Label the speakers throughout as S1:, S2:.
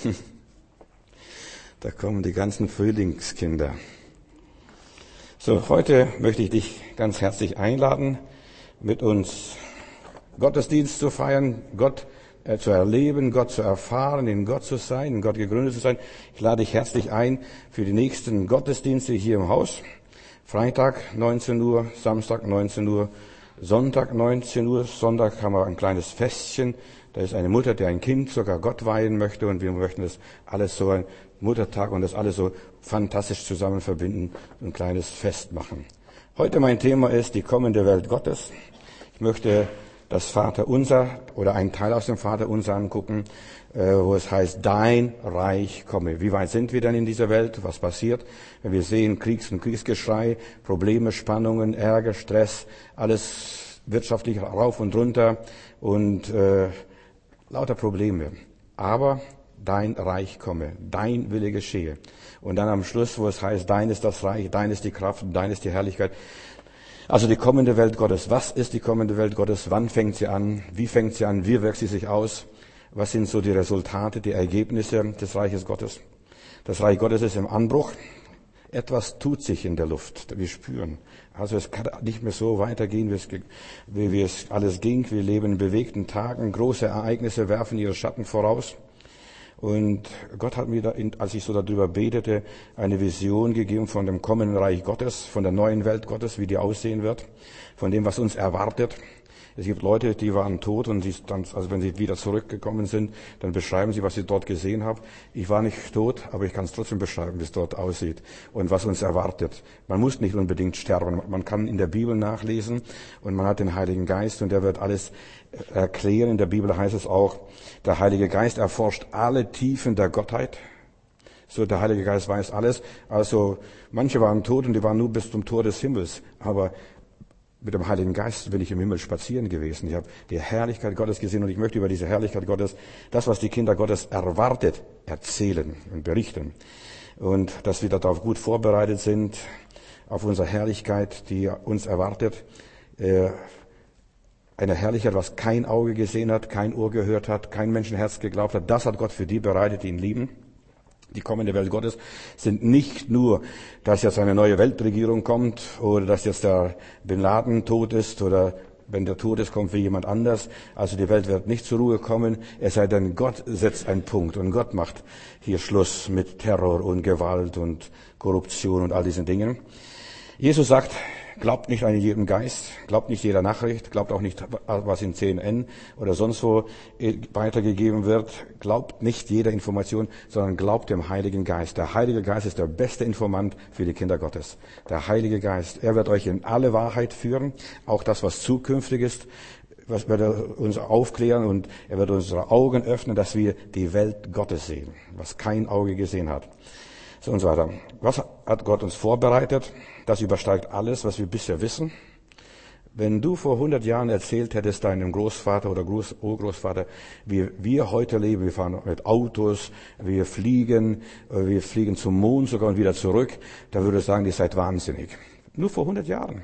S1: Da kommen die ganzen Frühlingskinder. So, heute möchte ich dich ganz herzlich einladen, mit uns Gottesdienst zu feiern, Gott zu erleben, Gott zu erfahren, in Gott zu sein, in Gott gegründet zu sein. Ich lade dich herzlich ein für die nächsten Gottesdienste hier im Haus. Freitag 19 Uhr, Samstag 19 Uhr, Sonntag 19 Uhr. Sonntag haben wir ein kleines Festchen. Da ist eine Mutter, die ein Kind sogar Gott weihen möchte, und wir möchten das alles so, ein Muttertag, und das alles so fantastisch zusammen verbinden und ein kleines Fest machen. Heute mein Thema ist die kommende Welt Gottes. Ich möchte das Vaterunser oder einen Teil aus dem Vaterunser angucken, wo es heißt, dein Reich komme. Wie weit sind wir denn in dieser Welt? Was passiert, wenn wir sehen Kriegs- und Kriegsgeschrei, Probleme, Spannungen, Ärger, Stress, alles wirtschaftlich rauf und runter und lauter Probleme. Aber dein Reich komme, dein Wille geschehe. Und dann am Schluss, wo es heißt, dein ist das Reich, dein ist die Kraft, dein ist die Herrlichkeit. Also die kommende Welt Gottes. Was ist die kommende Welt Gottes? Wann fängt sie an? Wie fängt sie an? Wie wirkt sie sich aus? Was sind so die Resultate, die Ergebnisse des Reiches Gottes? Das Reich Gottes ist im Anbruch. Etwas tut sich in der Luft. Wir spüren. Also es kann nicht mehr so weitergehen, wie es alles ging. Wir leben in bewegten Tagen. Große Ereignisse werfen ihre Schatten voraus. Und Gott hat mir, als ich so darüber betete, eine Vision gegeben von dem kommenden Reich Gottes, von der neuen Welt Gottes, wie die aussehen wird, von dem, was uns erwartet. Es gibt Leute, die waren tot, und also wenn sie wieder zurückgekommen sind, dann beschreiben sie, was sie dort gesehen haben. Ich war nicht tot, aber ich kann es trotzdem beschreiben, wie es dort aussieht und was uns erwartet. Man muss nicht unbedingt sterben. Man kann in der Bibel nachlesen, und man hat den Heiligen Geist, und der wird alles erklären. In der Bibel heißt es auch, der Heilige Geist erforscht alle Tiefen der Gottheit. So, der Heilige Geist weiß alles. Also manche waren tot und die waren nur bis zum Tor des Himmels, aber mit dem Heiligen Geist bin ich im Himmel spazieren gewesen. Ich habe die Herrlichkeit Gottes gesehen, und ich möchte über diese Herrlichkeit Gottes, das, was die Kinder Gottes erwartet, erzählen und berichten. Und dass wir darauf gut vorbereitet sind, auf unsere Herrlichkeit, die uns erwartet. Eine Herrlichkeit, was kein Auge gesehen hat, kein Ohr gehört hat, kein Menschenherz geglaubt hat. Das hat Gott für die bereitet, die ihn lieben. Die kommende Welt Gottes sind nicht nur, dass jetzt eine neue Weltregierung kommt, oder dass jetzt der Bin Laden tot ist, oder wenn der tot ist, kommt wie jemand anders. Also die Welt wird nicht zur Ruhe kommen, es sei denn, Gott setzt einen Punkt, und Gott macht hier Schluss mit Terror und Gewalt und Korruption und all diesen Dingen. Jesus sagt, glaubt nicht an jeden Geist, glaubt nicht jeder Nachricht, glaubt auch nicht, was in CNN oder sonst wo weitergegeben wird. Glaubt nicht jeder Information, sondern glaubt dem Heiligen Geist. Der Heilige Geist ist der beste Informant für die Kinder Gottes. Der Heilige Geist, er wird euch in alle Wahrheit führen, auch das, was zukünftig ist, was wird er uns aufklären, und er wird unsere Augen öffnen, dass wir die Welt Gottes sehen, was kein Auge gesehen hat. So und so weiter. Was hat Gott uns vorbereitet? Das übersteigt alles, was wir bisher wissen. Wenn du vor 100 Jahren erzählt hättest deinem Großvater oder Urgroßvater, wie wir heute leben, wir fahren mit Autos, wir fliegen zum Mond sogar und wieder zurück, dann würde er sagen, ihr seid wahnsinnig. Nur vor 100 Jahren.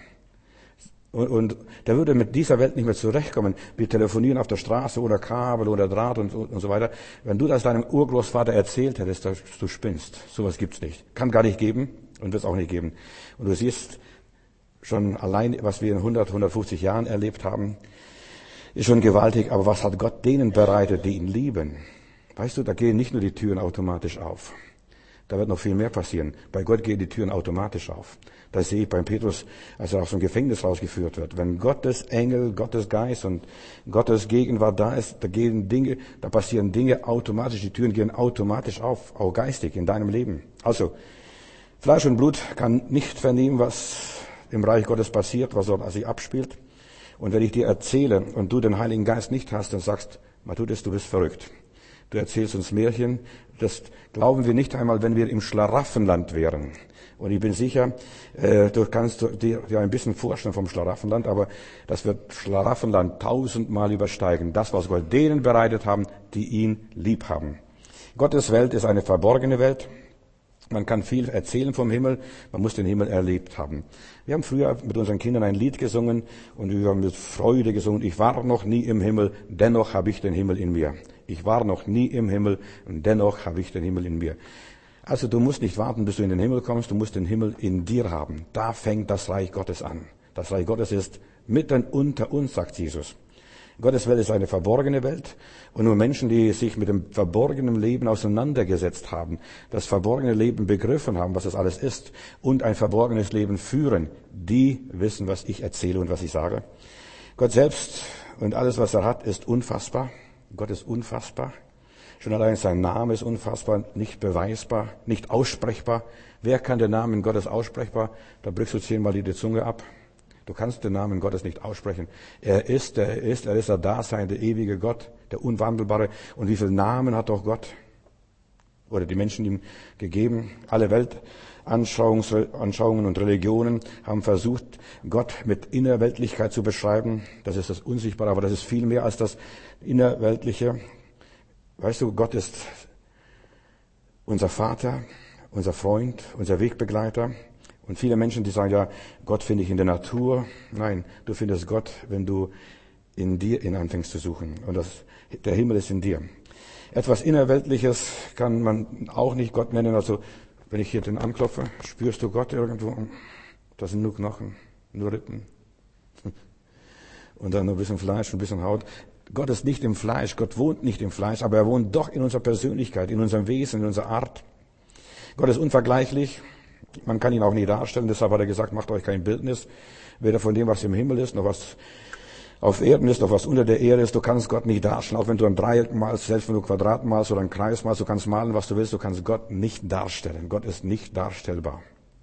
S1: Und der würde mit dieser Welt nicht mehr zurechtkommen. Wir telefonieren auf der Straße oder Kabel oder Draht und so weiter. Wenn du das deinem Urgroßvater erzählt hättest, du spinnst. Sowas gibt's nicht. Kann gar nicht geben und wird es auch nicht geben. Und du siehst schon allein, was wir in 150 Jahren erlebt haben, ist schon gewaltig. Aber was hat Gott denen bereitet, die ihn lieben? Weißt du, da gehen nicht nur die Türen automatisch auf. Da wird noch viel mehr passieren. Bei Gott gehen die Türen automatisch auf. Das sehe ich beim Petrus, als er aus dem Gefängnis rausgeführt wird. Wenn Gottes Engel, Gottes Geist und Gottes Gegenwart da ist, da passieren Dinge automatisch, die Türen gehen automatisch auf, auch geistig in deinem Leben. Also, Fleisch und Blut kann nicht vernehmen, was im Reich Gottes passiert, was dort sich abspielt. Und wenn ich dir erzähle und du den Heiligen Geist nicht hast, dann sagst, Matthäus, du bist verrückt. Du erzählst uns Märchen. Das glauben wir nicht einmal, wenn wir im Schlaraffenland wären. Und ich bin sicher, du kannst dir ein bisschen vorstellen vom Schlaraffenland, aber das wird Schlaraffenland 1000-mal übersteigen. Das, was Gott denen bereitet haben, die ihn lieb haben. Gottes Welt ist eine verborgene Welt. Man kann viel erzählen vom Himmel, man muss den Himmel erlebt haben. Wir haben früher mit unseren Kindern ein Lied gesungen und wir haben mit Freude gesungen. Ich war noch nie im Himmel, dennoch habe ich den Himmel in mir. Ich war noch nie im Himmel und dennoch habe ich den Himmel in mir. Also du musst nicht warten, bis du in den Himmel kommst, du musst den Himmel in dir haben. Da fängt das Reich Gottes an. Das Reich Gottes ist mitten unter uns, sagt Jesus. Gottes Welt ist eine verborgene Welt und nur Menschen, die sich mit dem verborgenen Leben auseinandergesetzt haben, das verborgene Leben begriffen haben, was das alles ist und ein verborgenes Leben führen, die wissen, was ich erzähle und was ich sage. Gott selbst und alles, was er hat, ist unfassbar. Gott ist unfassbar. Schon allein sein Name ist unfassbar, nicht beweisbar, nicht aussprechbar. Wer kann den Namen Gottes aussprechbar? Da brichst du 10-mal die Zunge ab. Du kannst den Namen Gottes nicht aussprechen. Er ist der Dasein, der ewige Gott, der Unwandelbare. Und wie viele Namen hat doch Gott oder die Menschen ihm gegeben? Alle Weltanschauungen und Religionen haben versucht, Gott mit Innerweltlichkeit zu beschreiben. Das ist das Unsichtbare, aber das ist viel mehr als das Innerweltliche. Weißt du, Gott ist unser Vater, unser Freund, unser Wegbegleiter. Und viele Menschen, die sagen, ja, Gott finde ich in der Natur. Nein, du findest Gott, wenn du in dir ihn anfängst zu suchen. Und der Himmel ist in dir. Etwas Innerweltliches kann man auch nicht Gott nennen. Also, wenn ich hier den anklopfe, spürst du Gott irgendwo? Das sind nur Knochen, nur Rippen. Und dann nur ein bisschen Fleisch, ein bisschen Haut. Gott ist nicht im Fleisch, Gott wohnt nicht im Fleisch, aber er wohnt doch in unserer Persönlichkeit, in unserem Wesen, in unserer Art. Gott ist unvergleichlich. Man kann ihn auch nie darstellen, deshalb hat er gesagt, macht euch kein Bildnis, weder von dem, was im Himmel ist, noch was auf Erden ist, noch was unter der Erde ist. Du kannst Gott nicht darstellen, auch wenn du ein Dreieck malst, selbst wenn du ein Quadrat malst oder einen Kreis malst, du kannst malen, was du willst, du kannst Gott nicht darstellen. Gott ist nicht darstellbar.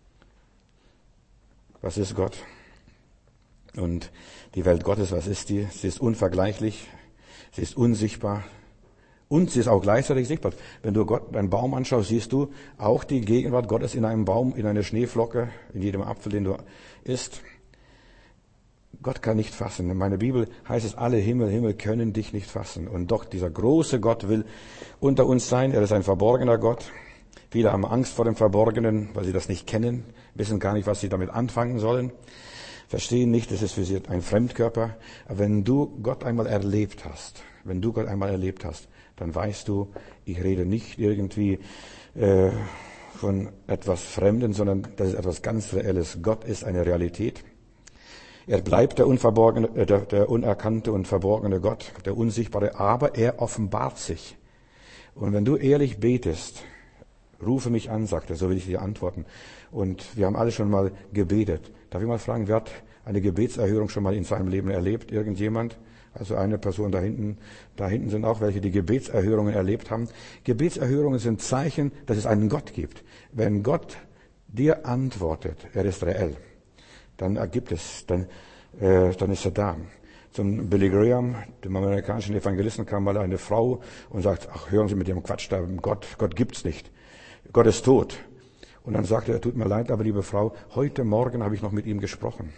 S1: Was ist Gott? Und die Welt Gottes, was ist die? Sie ist unvergleichlich, sie ist unsichtbar. Und sie ist auch gleichzeitig sichtbar. Wenn du Gott, einen Baum anschaust, siehst du auch die Gegenwart Gottes in einem Baum, in einer Schneeflocke, in jedem Apfel, den du isst. Gott kann nicht fassen. In meiner Bibel heißt es, alle Himmel können dich nicht fassen. Und doch, dieser große Gott will unter uns sein. Er ist ein verborgener Gott. Viele haben Angst vor dem Verborgenen, weil sie das nicht kennen, wissen gar nicht, was sie damit anfangen sollen. Verstehen nicht, das ist für sie ein Fremdkörper. Aber wenn du Gott einmal erlebt hast, dann weißt du, ich rede nicht irgendwie von etwas Fremden, sondern das ist etwas ganz Reelles. Gott ist eine Realität. Er bleibt der unerkannte und verborgene Gott, der Unsichtbare, aber er offenbart sich. Und wenn du ehrlich betest, rufe mich an, sagt er, so will ich dir antworten. Und wir haben alle schon mal gebetet. Darf ich mal fragen, wer hat eine Gebetserhörung schon mal in seinem Leben erlebt? Irgendjemand? Also eine Person da hinten sind auch welche, die Gebetserhörungen erlebt haben. Gebetserhörungen sind Zeichen, dass es einen Gott gibt. Wenn Gott dir antwortet, er ist reell, dann ist er da. Zum Billy Graham, dem amerikanischen Evangelisten, kam mal eine Frau und sagt, ach, hören Sie mit dem Quatsch da, Gott gibt's nicht. Gott ist tot. Und dann sagte er, tut mir leid, aber liebe Frau, heute Morgen habe ich noch mit ihm gesprochen.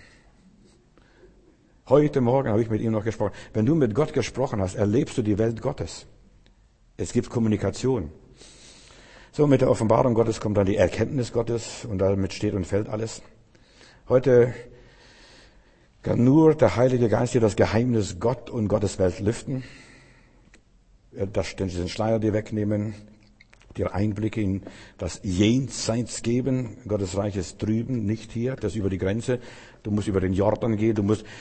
S1: Heute Morgen habe ich mit ihm noch gesprochen. Wenn du mit Gott gesprochen hast, erlebst du die Welt Gottes. Es gibt Kommunikation. So, mit der Offenbarung Gottes kommt dann die Erkenntnis Gottes und damit steht und fällt alles. Heute kann nur der Heilige Geist dir das Geheimnis Gott und Gottes Welt lüften, diesen Schleier dir wegnehmen, dir Einblicke in das Jenseits geben. Gottes Reich ist drüben, nicht hier, das ist über die Grenze. Du musst über den Jordan gehen, du musst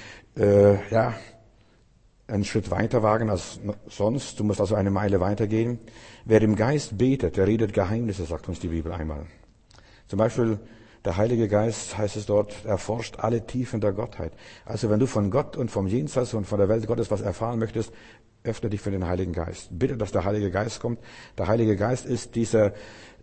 S1: einen Schritt weiter wagen als sonst. Du musst also eine Meile weitergehen. Wer im Geist betet, der redet Geheimnisse, sagt uns die Bibel einmal. Zum Beispiel der Heilige Geist, heißt es dort, erforscht alle Tiefen der Gottheit. Also wenn du von Gott und vom Jenseits und von der Welt Gottes was erfahren möchtest, öffne dich für den Heiligen Geist. Bitte, dass der Heilige Geist kommt. Der Heilige Geist ist dieser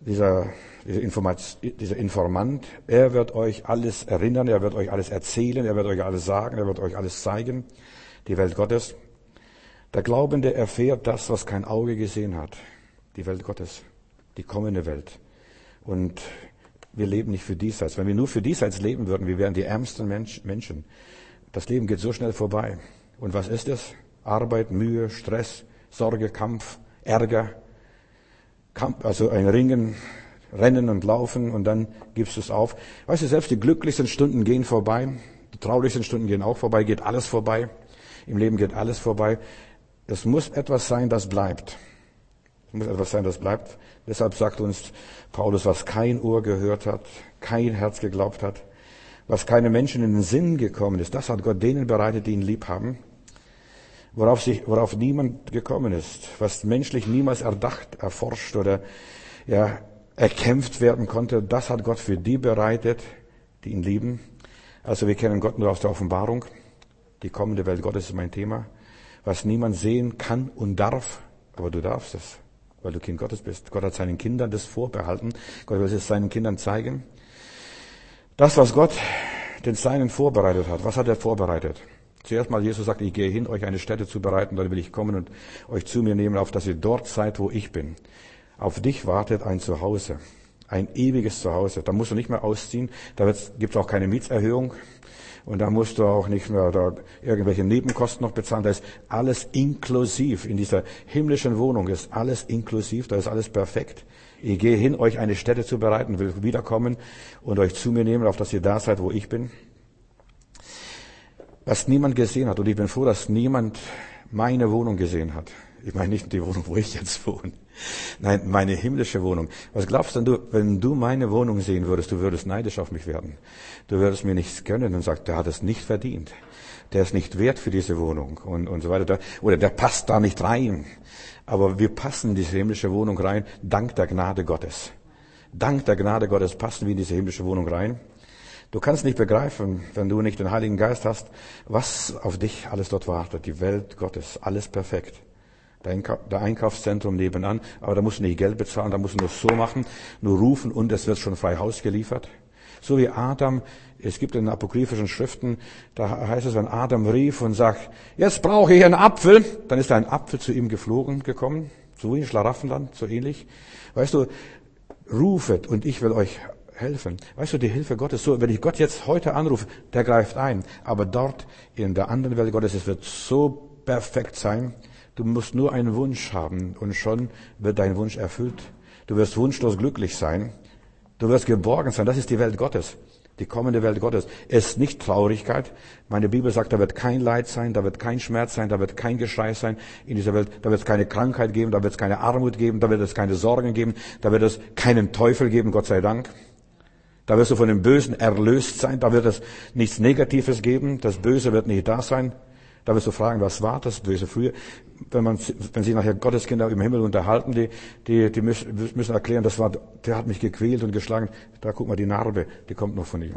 S1: Informant. Er wird euch alles erinnern, er wird euch alles erzählen, er wird euch alles sagen, er wird euch alles zeigen. Die Welt Gottes. Der Glaubende erfährt das, was kein Auge gesehen hat. Die Welt Gottes. Die kommende Welt. Und wir leben nicht für diesseits. Wenn wir nur für diesseits leben würden, wir wären die ärmsten Menschen. Das Leben geht so schnell vorbei. Und was ist es? Arbeit, Mühe, Stress, Sorge, Kampf, Ärger, also ein Ringen rennen und laufen und dann gibst du es auf. Weißt du, selbst die glücklichsten Stunden gehen vorbei, die traurigsten Stunden gehen auch vorbei, geht alles vorbei. Im Leben geht alles vorbei. Es muss etwas sein, das bleibt. Es muss etwas sein, das bleibt. Deshalb sagt uns Paulus, was kein Ohr gehört hat, kein Herz geglaubt hat, was keinem Menschen in den Sinn gekommen ist, das hat Gott denen bereitet, die ihn lieb haben. Worauf niemand gekommen ist, was menschlich niemals erdacht, erforscht oder erkämpft werden konnte, das hat Gott für die bereitet, die ihn lieben. Also wir kennen Gott nur aus der Offenbarung. Die kommende Welt Gottes ist mein Thema. Was niemand sehen kann und darf, aber du darfst es, weil du Kind Gottes bist. Gott hat seinen Kindern das vorbehalten. Gott will es seinen Kindern zeigen. Das, was Gott den Seinen vorbereitet hat, was hat er vorbereitet? Zuerst mal, Jesus sagt, ich gehe hin, euch eine Stätte zu bereiten, dann will ich kommen und euch zu mir nehmen, auf dass ihr dort seid, wo ich bin. Auf dich wartet ein Zuhause, ein ewiges Zuhause. Da musst du nicht mehr ausziehen, da gibt es auch keine Mietserhöhung und da musst du auch nicht mehr da irgendwelche Nebenkosten noch bezahlen. Da ist alles inklusiv. In dieser himmlischen Wohnung ist alles inklusiv, da ist alles perfekt. Ich gehe hin, euch eine Stätte zu bereiten, will wiederkommen und euch zu mir nehmen, auf dass ihr da seid, wo ich bin. Was niemand gesehen hat, und ich bin froh, dass niemand meine Wohnung gesehen hat. Ich meine nicht die Wohnung, wo ich jetzt wohne. Nein, meine himmlische Wohnung. Was glaubst denn du, wenn du meine Wohnung sehen würdest, du würdest neidisch auf mich werden. Du würdest mir nichts gönnen und sagst, der hat es nicht verdient. Der ist nicht wert für diese Wohnung und so weiter. Oder der passt da nicht rein. Aber wir passen in diese himmlische Wohnung rein, dank der Gnade Gottes. Dank der Gnade Gottes passen wir in diese himmlische Wohnung rein. Du kannst nicht begreifen, wenn du nicht den Heiligen Geist hast, was auf dich alles dort wartet. Die Welt Gottes, alles perfekt. Der Einkaufszentrum nebenan, aber da musst du nicht Geld bezahlen, da musst du nur so machen, nur rufen und es wird schon frei Haus geliefert. So wie Adam, es gibt in den apokryphischen Schriften, da heißt es, wenn Adam rief und sagt, jetzt brauche ich einen Apfel, dann ist ein Apfel zu ihm gekommen, so wie in Schlaraffenland, so ähnlich. Weißt du, rufet und ich will euch helfen. Weißt du, die Hilfe Gottes, so, wenn ich Gott jetzt heute anrufe, der greift ein. Aber dort in der anderen Welt Gottes, es wird so perfekt sein. Du musst nur einen Wunsch haben und schon wird dein Wunsch erfüllt. Du wirst wunschlos glücklich sein. Du wirst geborgen sein. Das ist die Welt Gottes. Die kommende Welt Gottes. Es ist nicht Traurigkeit. Meine Bibel sagt, da wird kein Leid sein, da wird kein Schmerz sein, da wird kein Geschrei sein in dieser Welt. Da wird es keine Krankheit geben, da wird es keine Armut geben, da wird es keine Sorgen geben, da wird es keinen Teufel geben, Gott sei Dank. Da wirst du von dem Bösen erlöst sein. Da wird es nichts Negatives geben. Das Böse wird nicht da sein. Da wirst du fragen, was war das Böse früher? Wenn sich nachher Gotteskinder im Himmel unterhalten, die müssen erklären, der hat mich gequält und geschlagen. Da guck mal, die Narbe, die kommt noch von ihm.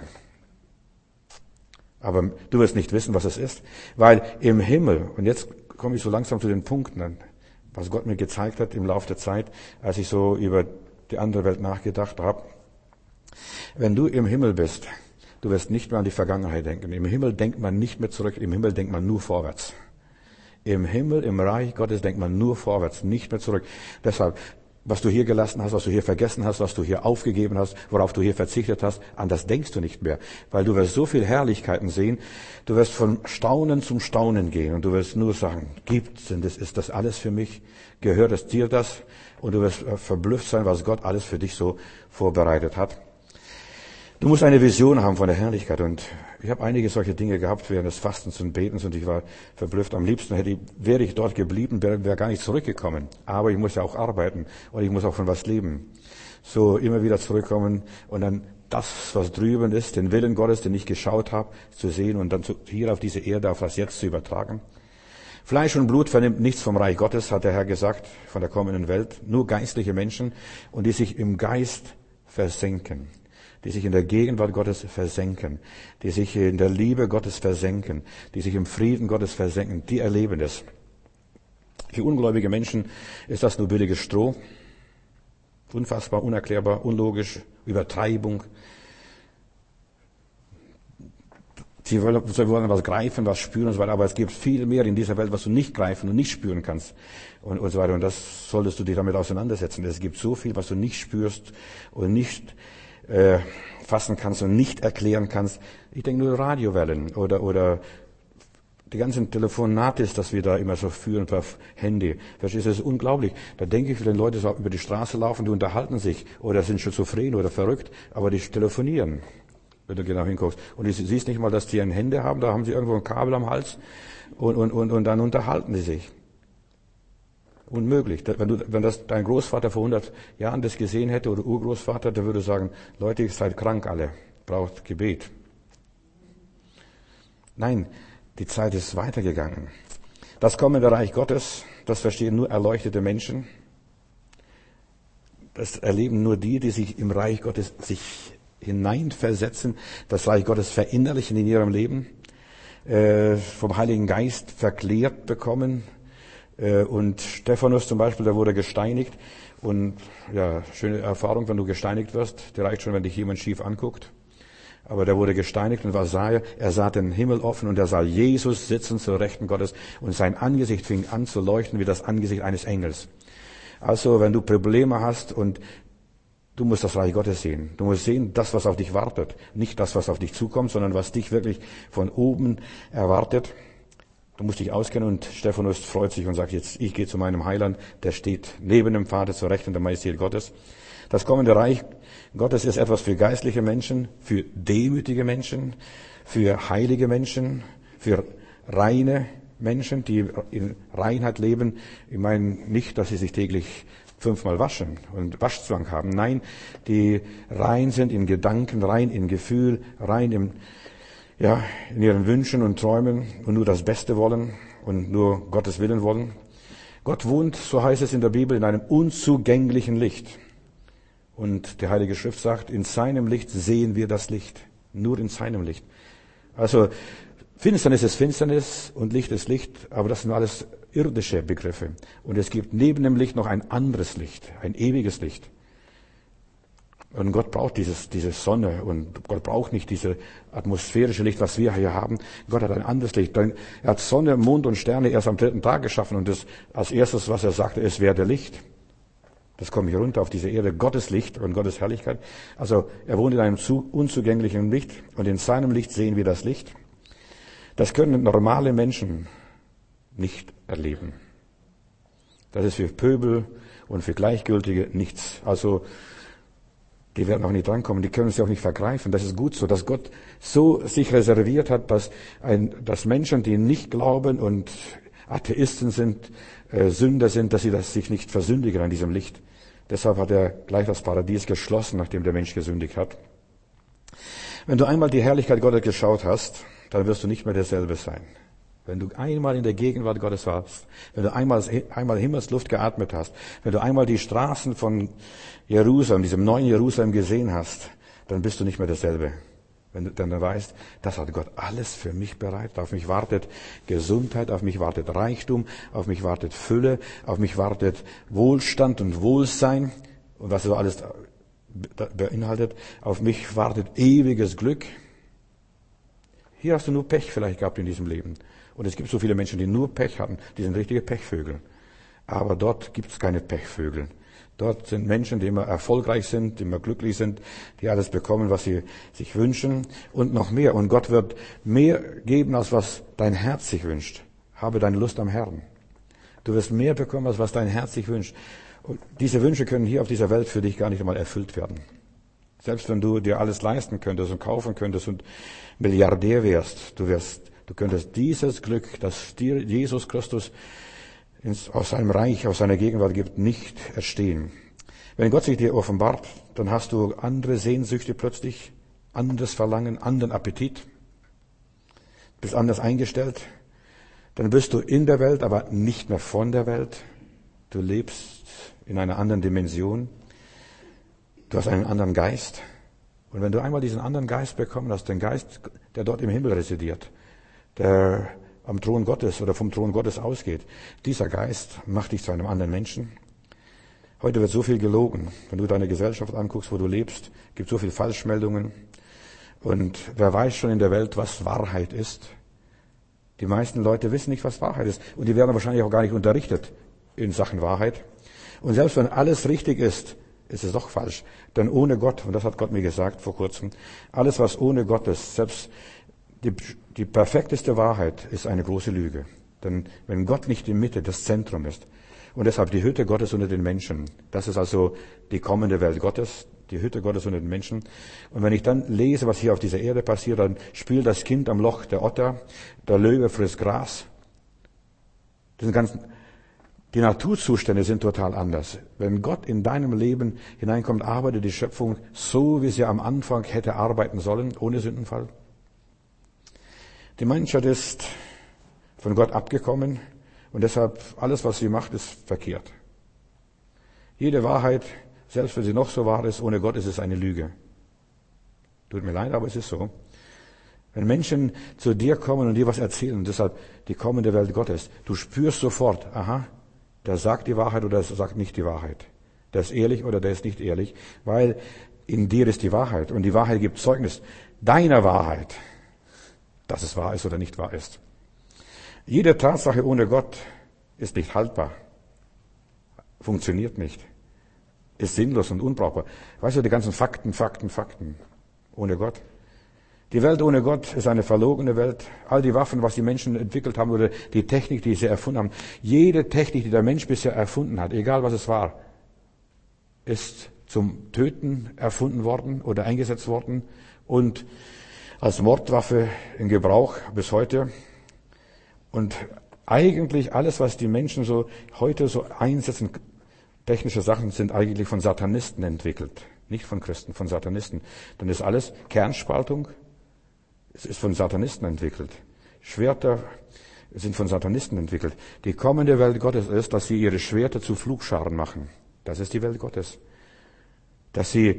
S1: Aber du wirst nicht wissen, was es ist. Weil im Himmel, und jetzt komme ich so langsam zu den Punkten, was Gott mir gezeigt hat im Laufe der Zeit, als ich so über die andere Welt nachgedacht habe. Wenn du im Himmel bist, du wirst nicht mehr an die Vergangenheit denken. Im Himmel denkt man nicht mehr zurück, im Himmel denkt man nur vorwärts. Im Himmel, im Reich Gottes denkt man nur vorwärts, nicht mehr zurück. Deshalb, was du hier gelassen hast, was du hier vergessen hast, was du hier aufgegeben hast, worauf du hier verzichtet hast, an das denkst du nicht mehr. Weil du wirst so viel Herrlichkeiten sehen, du wirst von Staunen zum Staunen gehen und du wirst nur sagen, ist das alles für mich? Gehört es dir das? Und du wirst verblüfft sein, was Gott alles für dich so vorbereitet hat. Du musst eine Vision haben von der Herrlichkeit und ich habe einige solche Dinge gehabt während des Fastens und Betens und ich war verblüfft. Am liebsten wäre ich dort geblieben, wäre gar nicht zurückgekommen. Aber ich muss ja auch arbeiten und ich muss auch von was leben. So immer wieder zurückkommen und dann das, was drüben ist, den Willen Gottes, den ich geschaut habe, zu sehen und dann hier auf diese Erde, auf das Jetzt zu übertragen. Fleisch und Blut vernimmt nichts vom Reich Gottes, hat der Herr gesagt, von der kommenden Welt. Nur geistliche Menschen und die sich im Geist versenken. Die sich in der Gegenwart Gottes versenken, die sich in der Liebe Gottes versenken, die sich im Frieden Gottes versenken, die erleben es. Für ungläubige Menschen ist das nur billiges Stroh, unfassbar, unerklärbar, unlogisch, Übertreibung. Sie wollen was greifen, was spüren und so weiter, aber es gibt viel mehr in dieser Welt, was du nicht greifen und nicht spüren kannst und so weiter. Und das solltest du dich damit auseinandersetzen. Es gibt so viel, was du nicht spürst und nicht fassen kannst und nicht erklären kannst. Ich denke nur Radiowellen oder die ganzen Telefonate, das wir da immer so führen per Handy. Verstehst du, das ist unglaublich. Da denke ich, wenn Leute so über die Straße laufen, die unterhalten sich oder sind schizophren oder verrückt, aber die telefonieren, wenn du genau hinguckst. Und du siehst nicht mal, dass die ein Handy haben, da haben sie irgendwo ein Kabel am Hals und dann unterhalten sie sich. Unmöglich. Wenn das dein Großvater vor 100 Jahren das gesehen hätte oder Urgroßvater, der würde sagen, Leute, ihr seid krank alle, braucht Gebet. Nein, die Zeit ist weitergegangen. Das kommende Reich Gottes, das verstehen nur erleuchtete Menschen. Das erleben nur die sich im Reich Gottes sich hineinversetzen, das Reich Gottes verinnerlichen in ihrem Leben, vom Heiligen Geist verklärt bekommen. Und Stephanus zum Beispiel, der wurde gesteinigt. Und ja, schöne Erfahrung, wenn du gesteinigt wirst. Die reicht schon, wenn dich jemand schief anguckt. Aber der wurde gesteinigt und was sah er? Er sah den Himmel offen und er sah Jesus sitzen zur Rechten Gottes und sein Angesicht fing an zu leuchten wie das Angesicht eines Engels. Also, wenn du Probleme hast und du musst das Reich Gottes sehen. Du musst sehen, das, was auf dich wartet. Nicht das, was auf dich zukommt, sondern was dich wirklich von oben erwartet. Du musst dich auskennen und Stephanus freut sich und sagt jetzt, ich gehe zu meinem Heiland, der steht neben dem Vater zur Rechten der Majestät Gottes. Das kommende Reich Gottes ist etwas für geistliche Menschen, für demütige Menschen, für heilige Menschen, für reine Menschen, die in Reinheit leben. Ich meine nicht, dass sie sich täglich 5-mal waschen und Waschzwang haben. Nein, die rein sind in Gedanken, rein in Gefühl, rein in ihren Wünschen und Träumen und nur das Beste wollen und nur Gottes Willen wollen. Gott wohnt, so heißt es in der Bibel, in einem unzugänglichen Licht. Und die Heilige Schrift sagt, in seinem Licht sehen wir das Licht. Nur in seinem Licht. Also Finsternis ist Finsternis und Licht ist Licht, aber das sind nur alles irdische Begriffe. Und es gibt neben dem Licht noch ein anderes Licht, ein ewiges Licht. Und Gott braucht diese Sonne und Gott braucht nicht diese atmosphärische Licht, was wir hier haben. Gott hat ein anderes Licht. Er hat Sonne, Mond und Sterne erst am 3. Tag geschaffen und das als erstes, was er sagte, es werde Licht. Das kommt hier runter auf diese Erde, Gottes Licht und Gottes Herrlichkeit. Also er wohnt in einem unzugänglichen Licht und in seinem Licht sehen wir das Licht. Das können normale Menschen nicht erleben. Das ist für Pöbel und für Gleichgültige nichts. Also die werden auch nicht drankommen, die können sich auch nicht vergreifen. Das ist gut so, dass Gott so sich reserviert hat, dass Menschen, die nicht glauben und Atheisten sind, Sünder sind, dass sie sich nicht versündigen an diesem Licht. Deshalb hat er gleich das Paradies geschlossen, nachdem der Mensch gesündigt hat. Wenn du einmal die Herrlichkeit Gottes geschaut hast, dann wirst du nicht mehr derselbe sein. Wenn du einmal in der Gegenwart Gottes warst, wenn du einmal Himmelsluft geatmet hast, wenn du einmal die Straßen von Jerusalem, diesem neuen Jerusalem gesehen hast, dann bist du nicht mehr derselbe. Wenn du dann weißt, das hat Gott alles für mich bereit. Auf mich wartet Gesundheit, auf mich wartet Reichtum, auf mich wartet Fülle, auf mich wartet Wohlstand und Wohlsein und was so alles beinhaltet. Auf mich wartet ewiges Glück. Hier hast du nur Pech vielleicht gehabt in diesem Leben. Und es gibt so viele Menschen, die nur Pech hatten. Die sind richtige Pechvögel. Aber dort gibt es keine Pechvögel. Dort sind Menschen, die immer erfolgreich sind, die immer glücklich sind, die alles bekommen, was sie sich wünschen und noch mehr. Und Gott wird mehr geben, als was dein Herz sich wünscht. Habe deine Lust am Herrn. Du wirst mehr bekommen, als was dein Herz sich wünscht. Und diese Wünsche können hier auf dieser Welt für dich gar nicht einmal erfüllt werden. Selbst wenn du dir alles leisten könntest und kaufen könntest und Milliardär wärst, du könntest dieses Glück, das dir Jesus Christus aus seinem Reich, aus seiner Gegenwart gibt, nicht erstehen. Wenn Gott sich dir offenbart, dann hast du andere Sehnsüchte plötzlich, anderes Verlangen, anderen Appetit, bist anders eingestellt. Dann bist du in der Welt, aber nicht mehr von der Welt. Du lebst in einer anderen Dimension. Du hast einen anderen Geist. Und wenn du einmal diesen anderen Geist bekommen hast, den Geist, der dort im Himmel residiert, der am Thron Gottes oder vom Thron Gottes ausgeht, dieser Geist macht dich zu einem anderen Menschen. Heute wird so viel gelogen. Wenn du deine Gesellschaft anguckst, wo du lebst, gibt so viel Falschmeldungen. Und wer weiß schon in der Welt, was Wahrheit ist? Die meisten Leute wissen nicht, was Wahrheit ist. Und die werden wahrscheinlich auch gar nicht unterrichtet in Sachen Wahrheit. Und selbst wenn alles richtig ist es doch falsch. Denn ohne Gott, und das hat Gott mir gesagt vor kurzem, alles was ohne Gott ist, selbst Die perfekteste Wahrheit ist eine große Lüge. Denn wenn Gott nicht in Mitte, das Zentrum ist, und deshalb die Hütte Gottes unter den Menschen, das ist also die kommende Welt Gottes, die Hütte Gottes unter den Menschen. Und wenn ich dann lese, was hier auf dieser Erde passiert, dann spielt das Kind am Loch der Otter, der Löwe frisst Gras. Die Naturzustände sind total anders. Wenn Gott in deinem Leben hineinkommt, arbeitet die Schöpfung so, wie sie am Anfang hätte arbeiten sollen, ohne Sündenfall. Die Menschheit ist von Gott abgekommen und deshalb alles, was sie macht, ist verkehrt. Jede Wahrheit, selbst wenn sie noch so wahr ist, ohne Gott ist es eine Lüge. Tut mir leid, aber es ist so. Wenn Menschen zu dir kommen und dir was erzählen, deshalb die kommende Welt Gottes, du spürst sofort, aha, der sagt die Wahrheit oder der sagt nicht die Wahrheit. Der ist ehrlich oder der ist nicht ehrlich, weil in dir ist die Wahrheit und die Wahrheit gibt Zeugnis deiner Wahrheit, dass es wahr ist oder nicht wahr ist. Jede Tatsache ohne Gott ist nicht haltbar, funktioniert nicht, ist sinnlos und unbrauchbar. Weißt du, die ganzen Fakten ohne Gott. Die Welt ohne Gott ist eine verlogene Welt. All die Waffen, was die Menschen entwickelt haben oder die Technik, die sie erfunden haben, jede Technik, die der Mensch bisher erfunden hat, egal was es war, ist zum Töten erfunden worden oder eingesetzt worden und als Mordwaffe in Gebrauch bis heute. Und eigentlich alles, was die Menschen so heute so einsetzen, technische Sachen, sind eigentlich von Satanisten entwickelt. Nicht von Christen, von Satanisten. Dann ist alles Kernspaltung. Es ist von Satanisten entwickelt. Schwerter sind von Satanisten entwickelt. Die kommende Welt Gottes ist, dass sie ihre Schwerter zu Pflugscharen machen. Das ist die Welt Gottes. Dass sie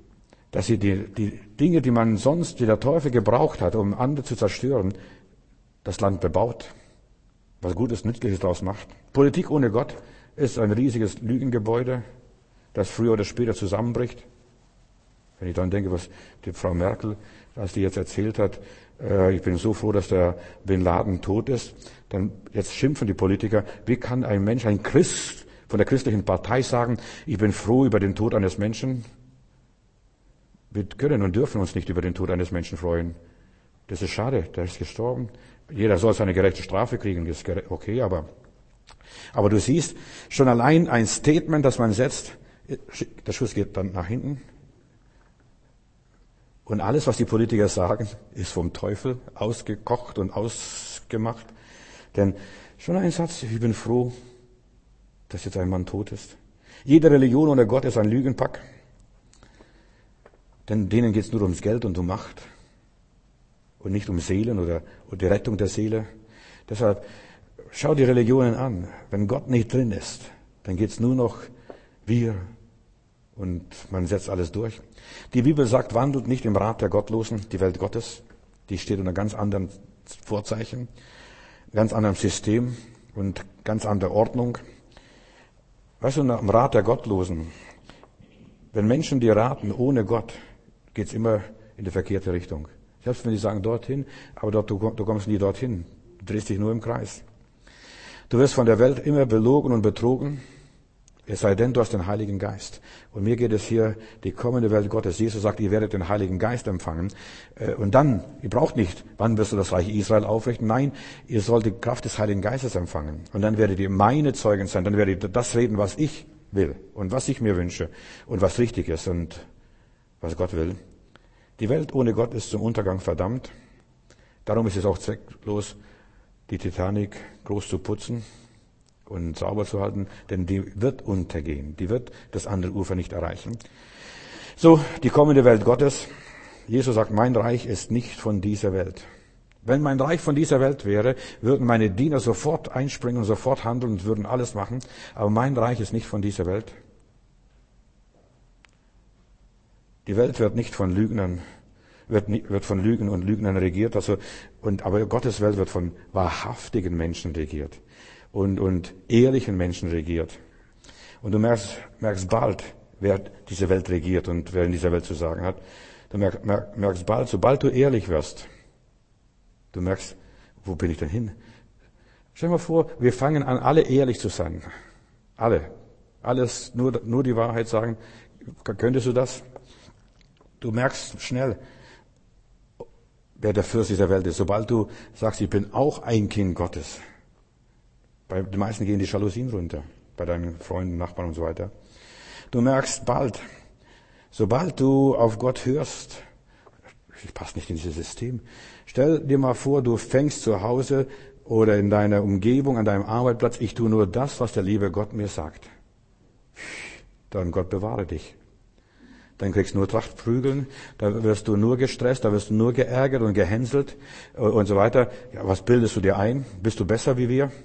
S1: die Dinge, die man sonst, die der Teufel gebraucht hat, um andere zu zerstören, das Land bebaut. Was Gutes, Nützliches daraus macht. Politik ohne Gott ist ein riesiges Lügengebäude, das früher oder später zusammenbricht. Wenn ich dann denke, was die Frau Merkel, was die jetzt erzählt hat, ich bin so froh, dass der Bin Laden tot ist, dann jetzt schimpfen die Politiker, wie kann ein Mensch, ein Christ von der christlichen Partei sagen, ich bin froh über den Tod eines Menschen? Wir können und dürfen uns nicht über den Tod eines Menschen freuen. Das ist schade, der ist gestorben. Jeder soll seine gerechte Strafe kriegen, ist okay, aber du siehst, schon allein ein Statement, das man setzt, der Schuss geht dann nach hinten. Und alles, was die Politiker sagen, ist vom Teufel ausgekocht und ausgemacht. Denn schon ein Satz, ich bin froh, dass jetzt ein Mann tot ist. Jede Religion ohne Gott ist ein Lügenpack. Denn denen geht es nur ums Geld und um Macht. Und nicht um Seelen oder die Rettung der Seele. Deshalb, schau die Religionen an. Wenn Gott nicht drin ist, dann geht es nur noch wir. Und man setzt alles durch. Die Bibel sagt, wandelt nicht im Rat der Gottlosen, die Welt Gottes. Die steht unter ganz anderen Vorzeichen, ganz anderem System und ganz anderer Ordnung. Weißt du, im Rat der Gottlosen, wenn Menschen dir raten ohne Gott, geht's immer in die verkehrte Richtung. Selbst wenn die sagen dorthin, aber du kommst nie dorthin. Du drehst dich nur im Kreis. Du wirst von der Welt immer belogen und betrogen. Es sei denn, du hast den Heiligen Geist. Und mir geht es hier, die kommende Welt Gottes. Jesus sagt, ihr werdet den Heiligen Geist empfangen. Und dann, ihr braucht nicht, wann wirst du das Reich Israel aufrichten? Nein, ihr sollt die Kraft des Heiligen Geistes empfangen. Und dann werdet ihr meine Zeugen sein. Dann werdet ihr das reden, was ich will und was ich mir wünsche und was richtig ist und was Gott will. Die Welt ohne Gott ist zum Untergang verdammt. Darum ist es auch zwecklos, die Titanic groß zu putzen und sauber zu halten, denn die wird untergehen. Die wird das andere Ufer nicht erreichen. So, die kommende Welt Gottes. Jesus sagt, mein Reich ist nicht von dieser Welt. Wenn mein Reich von dieser Welt wäre, würden meine Diener sofort einspringen und sofort handeln und würden alles machen. Aber mein Reich ist nicht von dieser Welt. Die Welt wird nicht von Lügnern, wird von Lügen und Lügnern regiert. Aber Gottes Welt wird von wahrhaftigen Menschen regiert. Und ehrlichen Menschen regiert. Und du merkst bald, wer diese Welt regiert und wer in dieser Welt zu sagen hat. Du merkst bald, sobald du ehrlich wirst, du merkst, wo bin ich denn hin? Stell dir mal vor, wir fangen an, alle ehrlich zu sein. Alle. Alles, nur die Wahrheit sagen. Könntest du das? Du merkst schnell, wer der Fürst dieser Welt ist. Sobald du sagst, ich bin auch ein Kind Gottes. Bei den meisten gehen die Jalousien runter. Bei deinen Freunden, Nachbarn und so weiter. Du merkst bald, sobald du auf Gott hörst, ich passe nicht in dieses System. Stell dir mal vor, du fängst zu Hause oder in deiner Umgebung, an deinem Arbeitsplatz, ich tue nur das, was der liebe Gott mir sagt. Dann Gott bewahre dich. Dann kriegst du nur Trachtprügeln, da wirst du nur gestresst, da wirst du nur geärgert und gehänselt und so weiter. Ja, was bildest du dir ein? Bist du besser wie wir?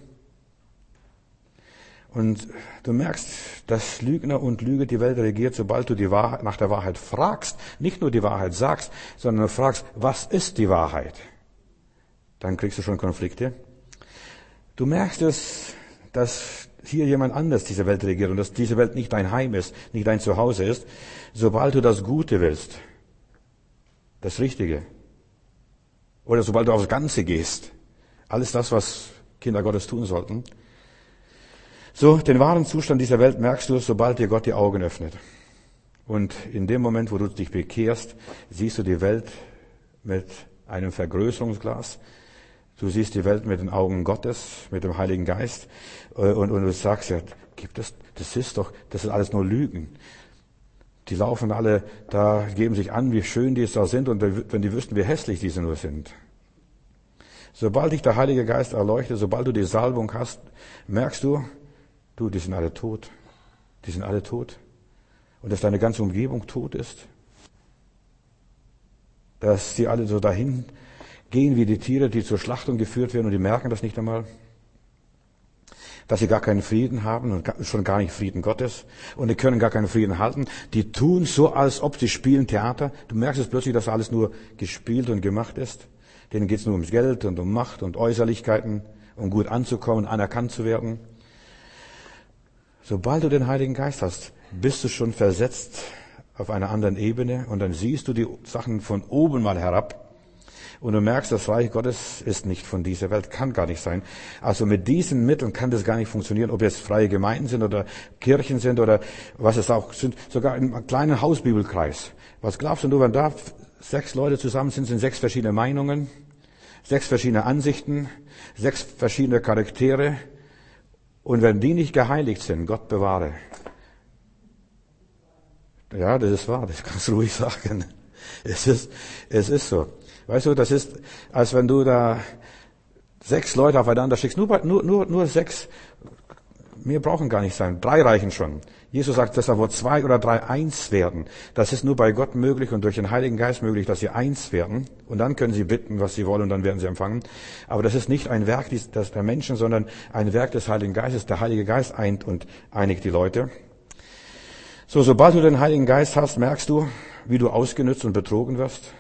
S1: Und du merkst, dass Lügner und Lüge die Welt regiert, sobald du die Wahrheit, nach der Wahrheit fragst, nicht nur die Wahrheit sagst, sondern du fragst, was ist die Wahrheit? Dann kriegst du schon Konflikte. Du merkst es, dass hier jemand anders diese Welt regiert und dass diese Welt nicht dein Heim ist, nicht dein Zuhause ist, sobald du das Gute willst, das Richtige, oder sobald du aufs Ganze gehst, alles das, was Kinder Gottes tun sollten. So, den wahren Zustand dieser Welt merkst du, sobald dir Gott die Augen öffnet. Und in dem Moment, wo du dich bekehrst, siehst du die Welt mit einem Vergrößerungsglas. Du siehst die Welt mit den Augen Gottes, mit dem Heiligen Geist. Und du sagst, ja, das ist alles nur Lügen. Die laufen alle da, geben sich an, wie schön die da sind und wenn die wüssten, wie hässlich diese nur sind. Sobald dich der Heilige Geist erleuchtet, sobald du die Salbung hast, merkst du, die sind alle tot. Die sind alle tot. Und dass deine ganze Umgebung tot ist. Dass sie alle so dahin gehen wie die Tiere, die zur Schlachtung geführt werden und die merken das nicht einmal. Dass sie gar keinen Frieden haben und schon gar nicht Frieden Gottes. Und die können gar keinen Frieden halten. Die tun so, als ob sie spielen Theater. Du merkst es plötzlich, dass alles nur gespielt und gemacht ist. Denen geht es nur ums Geld und um Macht und Äußerlichkeiten, um gut anzukommen, anerkannt zu werden. Sobald du den Heiligen Geist hast, bist du schon versetzt auf einer anderen Ebene und dann siehst du die Sachen von oben mal herab und du merkst, das Reich Gottes ist nicht von dieser Welt, kann gar nicht sein. Also mit diesen Mitteln kann das gar nicht funktionieren, ob jetzt freie Gemeinden sind oder Kirchen sind oder was es auch sind, sogar im kleinen Hausbibelkreis. Was glaubst du, wenn da 6 Leute zusammen sind 6 verschiedene Meinungen, 6 verschiedene Ansichten, 6 verschiedene Charaktere. Und wenn die nicht geheiligt sind, Gott bewahre. Ja, das ist wahr, das kannst du ruhig sagen. Es ist so. Weißt du, das ist, als wenn du da 6 Leute aufeinander schickst, nur 6, wir brauchen gar nicht sein, 3 reichen schon. Jesus sagt, dass da wo 2 oder 3 eins werden. Das ist nur bei Gott möglich und durch den Heiligen Geist möglich, dass sie eins werden. Und dann können sie bitten, was sie wollen, und dann werden sie empfangen. Aber das ist nicht ein Werk der Menschen, sondern ein Werk des Heiligen Geistes. Der Heilige Geist eint und einigt die Leute. So, sobald du den Heiligen Geist hast, merkst du, wie du ausgenützt und betrogen wirst.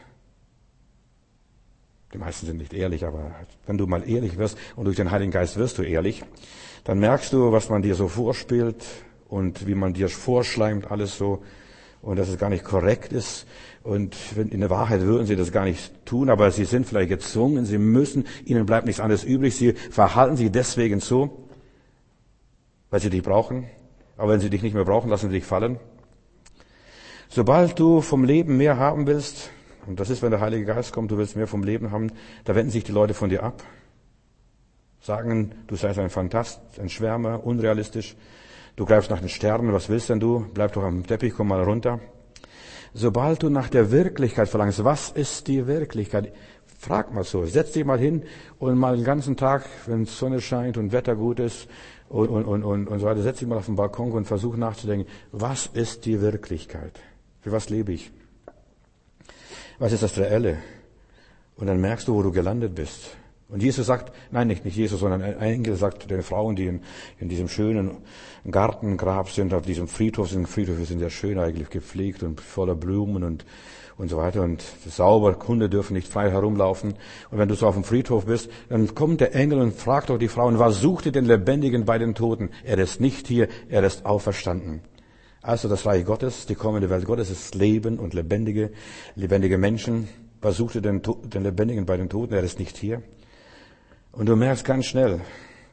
S1: Die meisten sind nicht ehrlich, aber wenn du mal ehrlich wirst und durch den Heiligen Geist wirst du ehrlich, dann merkst du, was man dir so vorspielt und wie man dir vorschleimt, alles so, und dass es gar nicht korrekt ist. Und in der Wahrheit würden sie das gar nicht tun, aber sie sind vielleicht gezwungen, sie müssen, ihnen bleibt nichts anderes übrig, sie verhalten sich deswegen so, weil sie dich brauchen. Aber wenn sie dich nicht mehr brauchen, lassen sie dich fallen. Sobald du vom Leben mehr haben willst, und das ist, wenn der Heilige Geist kommt, du willst mehr vom Leben haben, da wenden sich die Leute von dir ab. Sagen, du seist ein Phantast, ein Schwärmer, unrealistisch. Du greifst nach den Sternen, was willst denn du? Bleib doch am Teppich, komm mal runter. Sobald du nach der Wirklichkeit verlangst, was ist die Wirklichkeit? Frag mal so, setz dich mal hin und mal den ganzen Tag, wenn Sonne scheint und Wetter gut ist und so weiter, setz dich mal auf den Balkon und versuch nachzudenken, was ist die Wirklichkeit? Für was lebe ich? Was ist das Reelle? Und dann merkst du, wo du gelandet bist. Und Jesus sagt, nein, nicht Jesus, sondern ein Engel sagt den Frauen, die in diesem schönen Gartengrab sind, auf diesem Friedhof sind. Friedhöfe sind ja schön eigentlich gepflegt und voller Blumen und so weiter und sauber. Hunde dürfen nicht frei herumlaufen. Und wenn du so auf dem Friedhof bist, dann kommt der Engel und fragt doch die Frauen, was sucht ihr den Lebendigen bei den Toten? Er ist nicht hier, er ist auferstanden. Also das Reich Gottes, die kommende Welt Gottes ist Leben und lebendige Menschen. Was sucht ihr den Lebendigen bei den Toten? Er ist nicht hier. Und du merkst ganz schnell,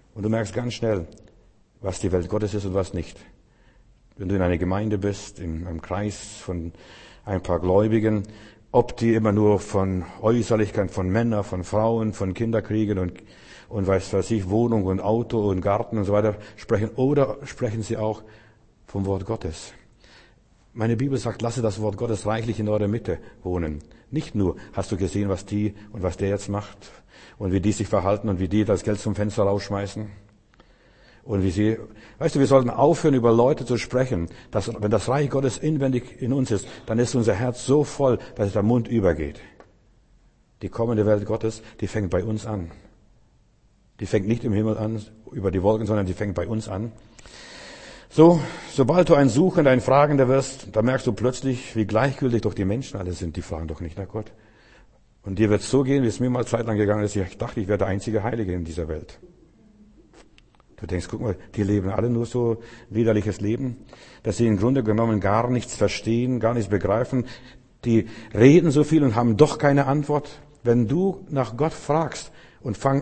S1: was die Welt Gottes ist und was nicht. Wenn du in einer Gemeinde bist, in einem Kreis von ein paar Gläubigen, ob die immer nur von Äußerlichkeit, von Männern, von Frauen, von Kinderkriegen und weiß ich, Wohnung und Auto und Garten und so weiter sprechen, oder sprechen sie auch vom Wort Gottes. Meine Bibel sagt, lasse das Wort Gottes reichlich in eurer Mitte wohnen. Nicht nur, hast du gesehen, was die und was der jetzt macht und wie die sich verhalten und wie die das Geld zum Fenster rausschmeißen. Und wie sie, weißt du, wir sollten aufhören, über Leute zu sprechen, dass, wenn das Reich Gottes inwendig in uns ist, dann ist unser Herz so voll, dass der Mund übergeht. Die kommende Welt Gottes, die fängt bei uns an. Die fängt nicht im Himmel an, über die Wolken, sondern die fängt bei uns an. So, sobald du ein Suchender, ein Fragender wirst, da merkst du plötzlich, wie gleichgültig doch die Menschen alle sind. Die fragen doch nicht nach Gott. Und dir wird es so gehen, wie es mir mal zeitlang gegangen ist. Ich dachte, ich wäre der einzige Heilige in dieser Welt. Du denkst, guck mal, die leben alle nur so widerliches Leben, dass sie im Grunde genommen gar nichts verstehen, gar nichts begreifen. Die reden so viel und haben doch keine Antwort. Wenn du nach Gott fragst und fang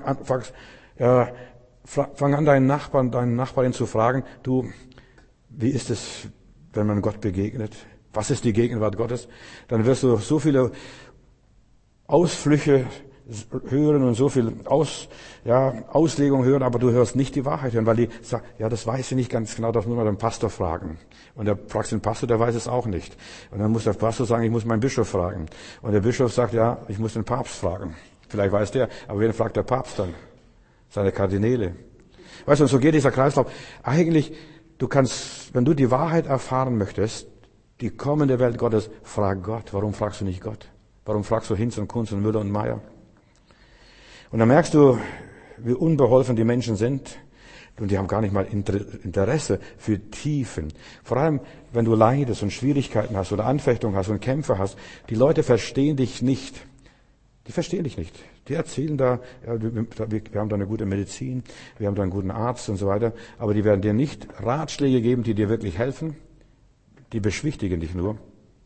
S1: an, deinen Nachbarn, deine Nachbarin zu fragen, du, wie ist es, wenn man Gott begegnet? Was ist die Gegenwart Gottes? Dann wirst du so viele Ausflüche hören und so viel Auslegung hören, aber du hörst nicht die Wahrheit hören, weil die sagen, ja, das weiß ich nicht ganz genau, das muss man den Pastor fragen. Und der fragt den Pastor, der weiß es auch nicht. Und dann muss der Pastor sagen, ich muss meinen Bischof fragen. Und der Bischof sagt, ja, ich muss den Papst fragen. Vielleicht weiß der, aber wen fragt der Papst dann? Seine Kardinäle. Weißt du, und so geht dieser Kreislauf. Eigentlich, du kannst, wenn du die Wahrheit erfahren möchtest, die kommende Welt Gottes, frag Gott. Warum fragst du nicht Gott? Warum fragst du Hinz und Kunz und Müller und Meier? Und dann merkst du, wie unbeholfen die Menschen sind. Und die haben gar nicht mal Interesse für Tiefen. Vor allem, wenn du leidest und Schwierigkeiten hast oder Anfechtungen hast und Kämpfe hast. Die Leute verstehen dich nicht. Die verstehen dich nicht. Die erzählen da, ja, wir haben da eine gute Medizin, wir haben da einen guten Arzt und so weiter. Aber die werden dir nicht Ratschläge geben, die dir wirklich helfen. Die beschwichtigen dich nur.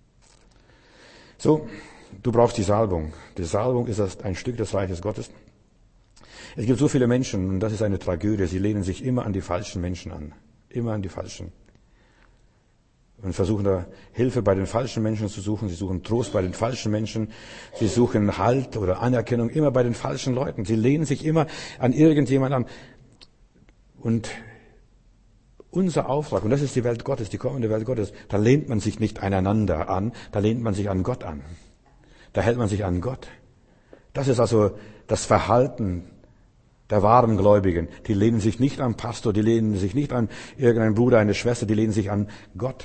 S1: So, du brauchst die Salbung. Die Salbung ist ein Stück des Reiches Gottes. Es gibt so viele Menschen, und das ist eine Tragödie, sie lehnen sich immer an die falschen Menschen an. Immer an die falschen. Und versuchen da Hilfe bei den falschen Menschen zu suchen. Sie suchen Trost bei den falschen Menschen. Sie suchen Halt oder Anerkennung immer bei den falschen Leuten. Sie lehnen sich immer an irgendjemand an. Und unser Auftrag, und das ist die Welt Gottes, die kommende Welt Gottes, da lehnt man sich nicht aneinander an, da lehnt man sich an Gott an. Da hält man sich an Gott. Das ist also das Verhalten der wahren Gläubigen. Die lehnen sich nicht an Pastor, die lehnen sich nicht an irgendeinen Bruder, eine Schwester, die lehnen sich an Gott.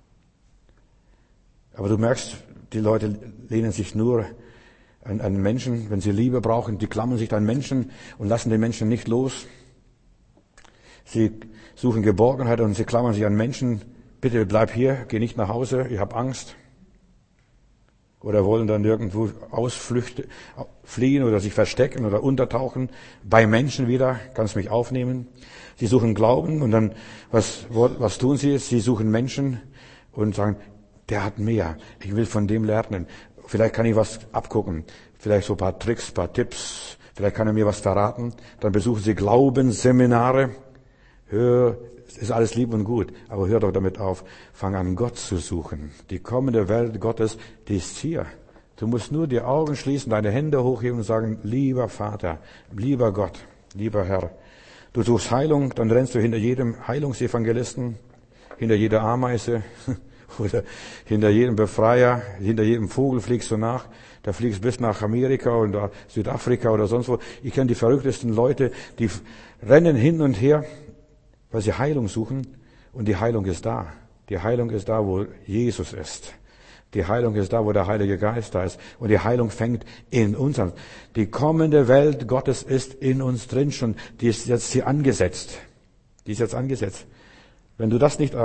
S1: Aber du merkst, die Leute lehnen sich nur an Menschen, wenn sie Liebe brauchen, die klammern sich an Menschen und lassen den Menschen nicht los. Sie suchen Geborgenheit und sie klammern sich an Menschen. Bitte bleib hier, geh nicht nach Hause, ich habe Angst. Oder wollen dann irgendwo fliehen oder sich verstecken oder untertauchen. Bei Menschen wieder, kannst mich aufnehmen. Sie suchen Glauben und dann, was tun sie? Sie suchen Menschen und sagen, der hat mehr. Ich will von dem lernen. Vielleicht kann ich was abgucken. Vielleicht so ein paar Tricks, ein paar Tipps. Vielleicht kann er mir was verraten. Dann besuchen sie Glaubensseminare. Es ist alles lieb und gut, aber hör doch damit auf. Fang an, Gott zu suchen. Die kommende Welt Gottes, die ist hier. Du musst nur die Augen schließen, deine Hände hochheben und sagen, lieber Vater, lieber Gott, lieber Herr. Du suchst Heilung, dann rennst du hinter jedem Heilungsevangelisten, hinter jeder Ameise oder hinter jedem Befreier, hinter jedem Vogel fliegst du nach. Da fliegst bis nach Amerika oder Südafrika oder sonst wo. Ich kenne die verrücktesten Leute, die rennen hin und her, weil sie Heilung suchen, und die Heilung ist da. Die Heilung ist da, wo Jesus ist. Die Heilung ist da, wo der Heilige Geist da ist. Und die Heilung fängt in uns an. Die kommende Welt Gottes ist in uns drin schon. Die ist jetzt hier angesetzt. Die ist jetzt angesetzt. Wenn du das nicht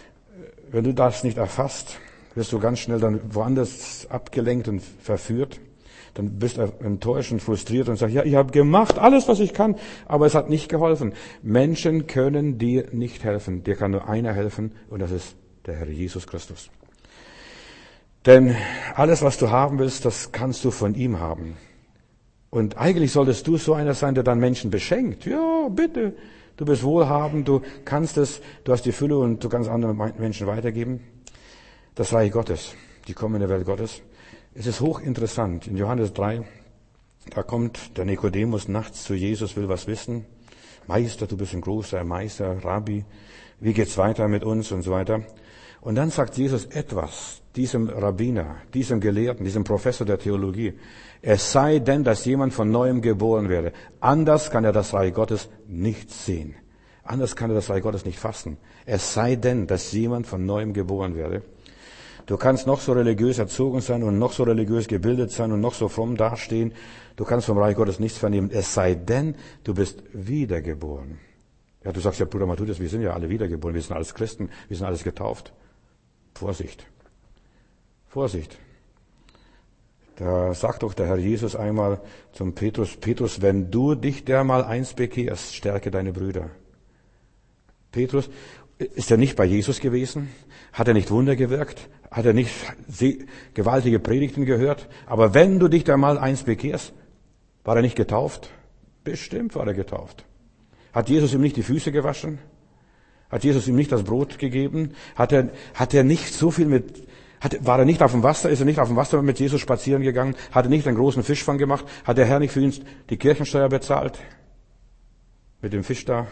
S1: erfasst, wirst du ganz schnell dann woanders abgelenkt und verführt. Dann bist du enttäuscht und frustriert und sagst, ja, ich habe gemacht alles, was ich kann, aber es hat nicht geholfen. Menschen können dir nicht helfen. Dir kann nur einer helfen, und das ist der Herr Jesus Christus. Denn alles, was du haben willst, das kannst du von ihm haben. Und eigentlich solltest du so einer sein, der dann Menschen beschenkt. Ja, bitte. Du bist wohlhabend, du kannst es, du hast die Fülle und du kannst anderen Menschen weitergeben. Das Reich Gottes, die kommende Welt Gottes, Es ist hochinteressant. In Johannes 3, da kommt der Nikodemus nachts zu Jesus, will was wissen. Meister, du bist ein großer Meister, Rabbi. Wie geht's weiter mit uns und so weiter? Und dann sagt Jesus etwas diesem Rabbiner, diesem Gelehrten, diesem Professor der Theologie. Es sei denn, dass jemand von Neuem geboren werde. Anders kann er das Reich Gottes nicht sehen. Anders kann er das Reich Gottes nicht fassen. Es sei denn, dass jemand von Neuem geboren werde. Du kannst noch so religiös erzogen sein und noch so religiös gebildet sein und noch so fromm dastehen. Du kannst vom Reich Gottes nichts vernehmen. Es sei denn, du bist wiedergeboren. Ja, du sagst ja, Bruder Matthäus, wir sind ja alle wiedergeboren. Wir sind alles Christen. Wir sind alles getauft. Vorsicht. Vorsicht. Da sagt doch der Herr Jesus einmal zum Petrus, Petrus, wenn du dich dermal eins bekehrst, stärke deine Brüder. Petrus, ist er nicht bei Jesus gewesen? Hat er nicht Wunder gewirkt? Hat er nicht gewaltige Predigten gehört? Aber wenn du dich dermal eins bekehrst, war er nicht getauft? Bestimmt war er getauft. Hat Jesus ihm nicht die Füße gewaschen? Hat Jesus ihm nicht das Brot gegeben? Hat er nicht so viel war er nicht auf dem Wasser? Ist er nicht auf dem Wasser mit Jesus spazieren gegangen? Hat er nicht einen großen Fischfang gemacht? Hat der Herr nicht für ihn die Kirchensteuer bezahlt? Mit dem Fisch da?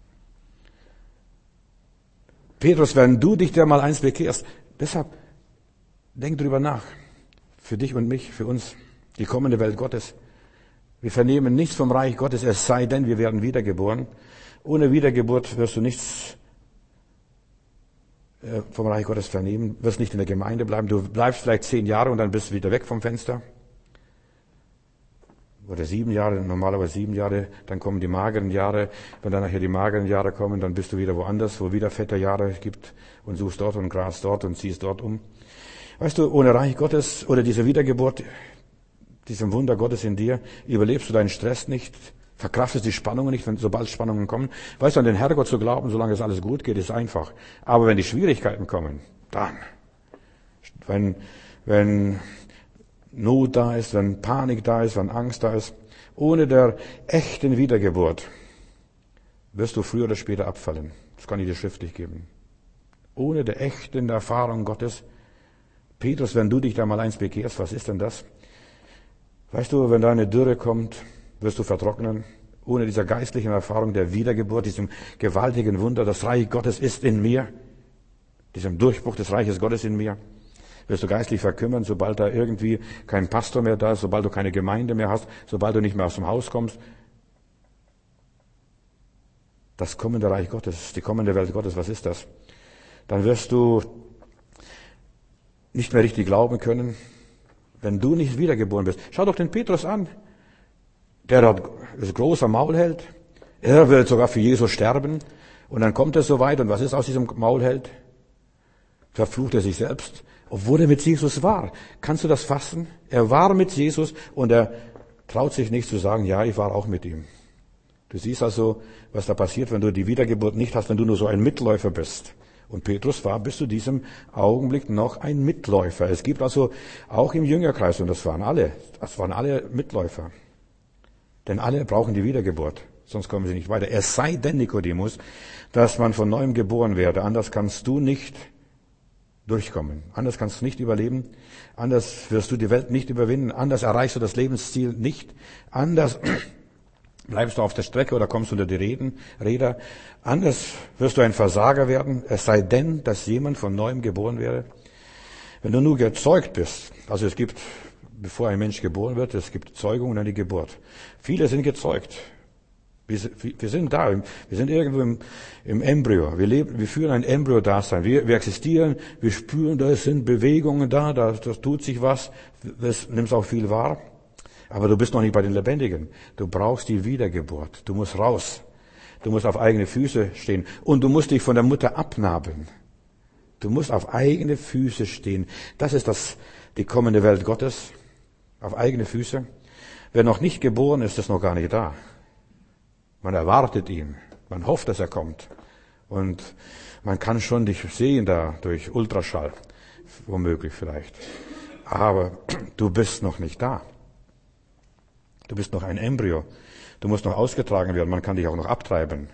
S1: Petrus, wenn du dich der mal eins bekehrst, deshalb denk drüber nach. Für dich und mich, für uns, die kommende Welt Gottes. Wir vernehmen nichts vom Reich Gottes, es sei denn, wir werden wiedergeboren. Ohne Wiedergeburt wirst du nichts vom Reich Gottes vernehmen, wirst nicht in der Gemeinde bleiben. Du bleibst vielleicht 10 Jahre und dann bist du wieder weg vom Fenster. Oder 7 Jahre, normalerweise 7 Jahre, dann kommen die mageren Jahre. Wenn dann nachher die mageren Jahre kommen, dann bist du wieder woanders, wo wieder fette Jahre gibt und suchst dort und Gras dort und ziehst dort um. Weißt du, ohne Reich Gottes oder diese Wiedergeburt, diesem Wunder Gottes in dir, überlebst du deinen Stress nicht, verkraftest die Spannungen nicht, sobald Spannungen kommen. Weißt du, an den Herrgott zu glauben, solange es alles gut geht, ist einfach. Aber wenn die Schwierigkeiten kommen, dann, wenn Not da ist, wenn Panik da ist, wenn Angst da ist, ohne der echten Wiedergeburt wirst du früher oder später abfallen. Das kann ich dir schriftlich geben. Ohne der echten Erfahrung Gottes. Petrus, wenn du dich da mal eins bekehrst, was ist denn das? Weißt du, wenn da eine Dürre kommt, wirst du vertrocknen. Ohne dieser geistlichen Erfahrung der Wiedergeburt, diesem gewaltigen Wunder, das Reich Gottes ist in mir, diesem Durchbruch des Reiches Gottes in mir, wirst du geistlich verkümmern, sobald da irgendwie kein Pastor mehr da ist, sobald du keine Gemeinde mehr hast, sobald du nicht mehr aus dem Haus kommst. Das kommende Reich Gottes, die kommende Welt Gottes, was ist das? Dann wirst du nicht mehr richtig glauben können, wenn du nicht wiedergeboren bist. Schau doch den Petrus an. Der ist großer Maulheld. Er will sogar für Jesus sterben. Und dann kommt es so weit. Und was ist aus diesem Maulheld? Verflucht er sich selbst, obwohl er mit Jesus war. Kannst du das fassen? Er war mit Jesus und er traut sich nicht zu sagen, ja, ich war auch mit ihm. Du siehst also, was da passiert, wenn du die Wiedergeburt nicht hast, wenn du nur so ein Mitläufer bist. Und Petrus war bis zu diesem Augenblick noch ein Mitläufer. Es gibt also auch im Jüngerkreis, und das waren alle Mitläufer. Denn alle brauchen die Wiedergeburt, sonst kommen sie nicht weiter. Es sei denn, Nikodemus, dass man von neuem geboren werde, anders kannst du nicht durchkommen. Anders kannst du nicht überleben. Anders wirst du die Welt nicht überwinden. Anders erreichst du das Lebensziel nicht. Anders bleibst du auf der Strecke oder kommst unter die Räder. Anders wirst du ein Versager werden. Es sei denn, dass jemand von neuem geboren werde. Wenn du nur gezeugt bist, also es gibt, bevor ein Mensch geboren wird, es gibt Zeugung und eine Geburt. Viele sind gezeugt. Wir sind da, wir sind irgendwo im Embryo. Wir führen ein Embryo-Dasein. Wir existieren, wir spüren, da sind Bewegungen da tut sich was, das nimmst auch viel wahr. Aber du bist noch nicht bei den Lebendigen. Du brauchst die Wiedergeburt. Du musst raus. Du musst auf eigene Füße stehen. Und du musst dich von der Mutter abnabeln. Du musst auf eigene Füße stehen. Das ist die kommende Welt Gottes. Auf eigene Füße. Wer noch nicht geboren ist, ist noch gar nicht da. Man erwartet ihn. Man hofft, dass er kommt. Und man kann schon dich sehen da durch Ultraschall. Womöglich vielleicht. Aber du bist noch nicht da. Du bist noch ein Embryo. Du musst noch ausgetragen werden. Man kann dich auch noch abtreiben.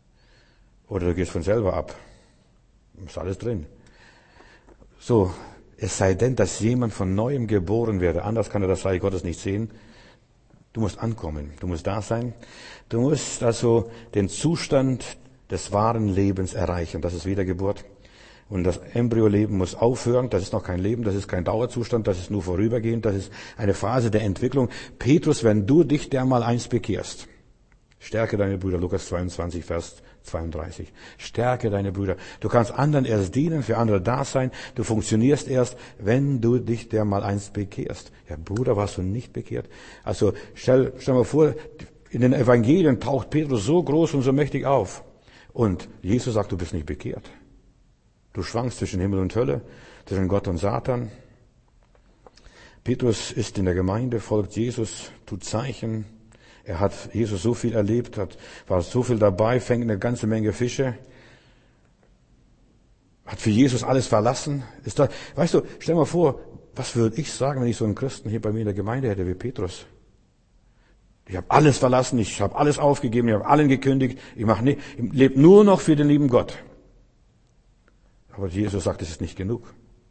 S1: Oder du gehst von selber ab. Ist alles drin. So, Es sei denn, dass jemand von Neuem geboren werde. Anders kann er das Reich Gottes nicht sehen. Du musst ankommen. Du musst da sein. Du musst also den Zustand des wahren Lebens erreichen. Das ist Wiedergeburt. Und das Embryoleben muss aufhören. Das ist noch kein Leben. Das ist kein Dauerzustand. Das ist nur vorübergehend. Das ist eine Phase der Entwicklung. Petrus, wenn du dich dermals bekehrst, stärke deine Brüder. Lukas 22, Vers 32. Stärke deine Brüder. Du kannst anderen erst dienen, für andere da sein. Du funktionierst erst, wenn du dich dermals bekehrst. Ja, Bruder, warst du nicht bekehrt? Also stell mal vor, in den Evangelien taucht Petrus so groß und so mächtig auf. Und Jesus sagt, du bist nicht bekehrt. Du schwankst zwischen Himmel und Hölle, zwischen Gott und Satan. Petrus ist in der Gemeinde, folgt Jesus, tut Zeichen. Er hat Jesus so viel erlebt, war so viel dabei, fängt eine ganze Menge Fische, hat für Jesus alles verlassen. Weißt du, stell dir mal vor, was würde ich sagen, wenn ich so einen Christen hier bei mir in der Gemeinde hätte wie Petrus? Ich habe alles verlassen, ich habe alles aufgegeben, ich habe allen gekündigt, ich lebe nur noch für den lieben Gott. Aber Jesus sagt, es ist nicht genug.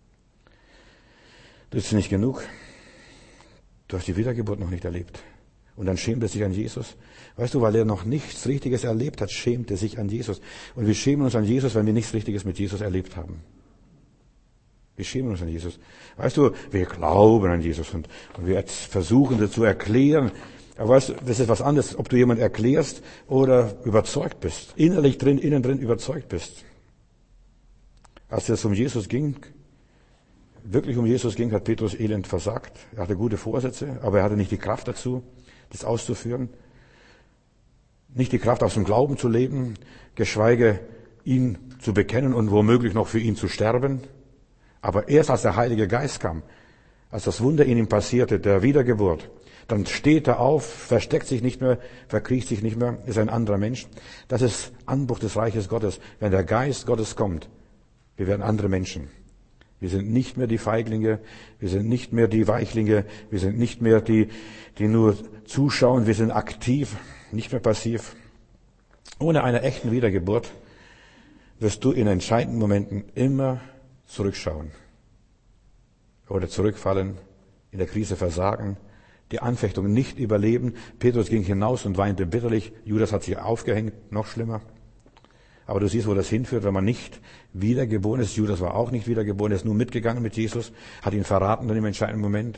S1: Das ist nicht genug. Du hast die Wiedergeburt noch nicht erlebt. Und dann schämt er sich an Jesus. Weißt du, weil er noch nichts Richtiges erlebt hat, schämt er sich an Jesus. Und wir schämen uns an Jesus, wenn wir nichts Richtiges mit Jesus erlebt haben. Wir schämen uns an Jesus. Weißt du, wir glauben an Jesus und wir versuchen das zu erklären. Aber weißt du, das ist was anderes, ob du jemand erklärst oder überzeugt bist. Innerlich drin, innen drin überzeugt bist. Als es um Jesus ging, wirklich um Jesus ging, hat Petrus elend versagt. Er hatte gute Vorsätze, aber er hatte nicht die Kraft dazu, das auszuführen. Nicht die Kraft, aus dem Glauben zu leben, geschweige ihn zu bekennen und womöglich noch für ihn zu sterben. Aber erst als der Heilige Geist kam, als das Wunder in ihm passierte, der Wiedergeburt, dann steht er auf, versteckt sich nicht mehr, verkriecht sich nicht mehr, ist ein anderer Mensch. Das ist Anbruch des Reiches Gottes. Wenn der Geist Gottes kommt, wir werden andere Menschen. Wir sind nicht mehr die Feiglinge, wir sind nicht mehr die Weichlinge, wir sind nicht mehr die nur zuschauen, wir sind aktiv, nicht mehr passiv. Ohne eine echten Wiedergeburt wirst du in entscheidenden Momenten immer zurückschauen oder zurückfallen, in der Krise versagen, die Anfechtung nicht überleben. Petrus ging hinaus und weinte bitterlich, Judas hat sich aufgehängt, noch schlimmer. Aber du siehst, wo das hinführt, wenn man nicht wiedergeboren ist. Judas war auch nicht wiedergeboren, er ist nur mitgegangen mit Jesus, hat ihn verraten dann im entscheidenden Moment.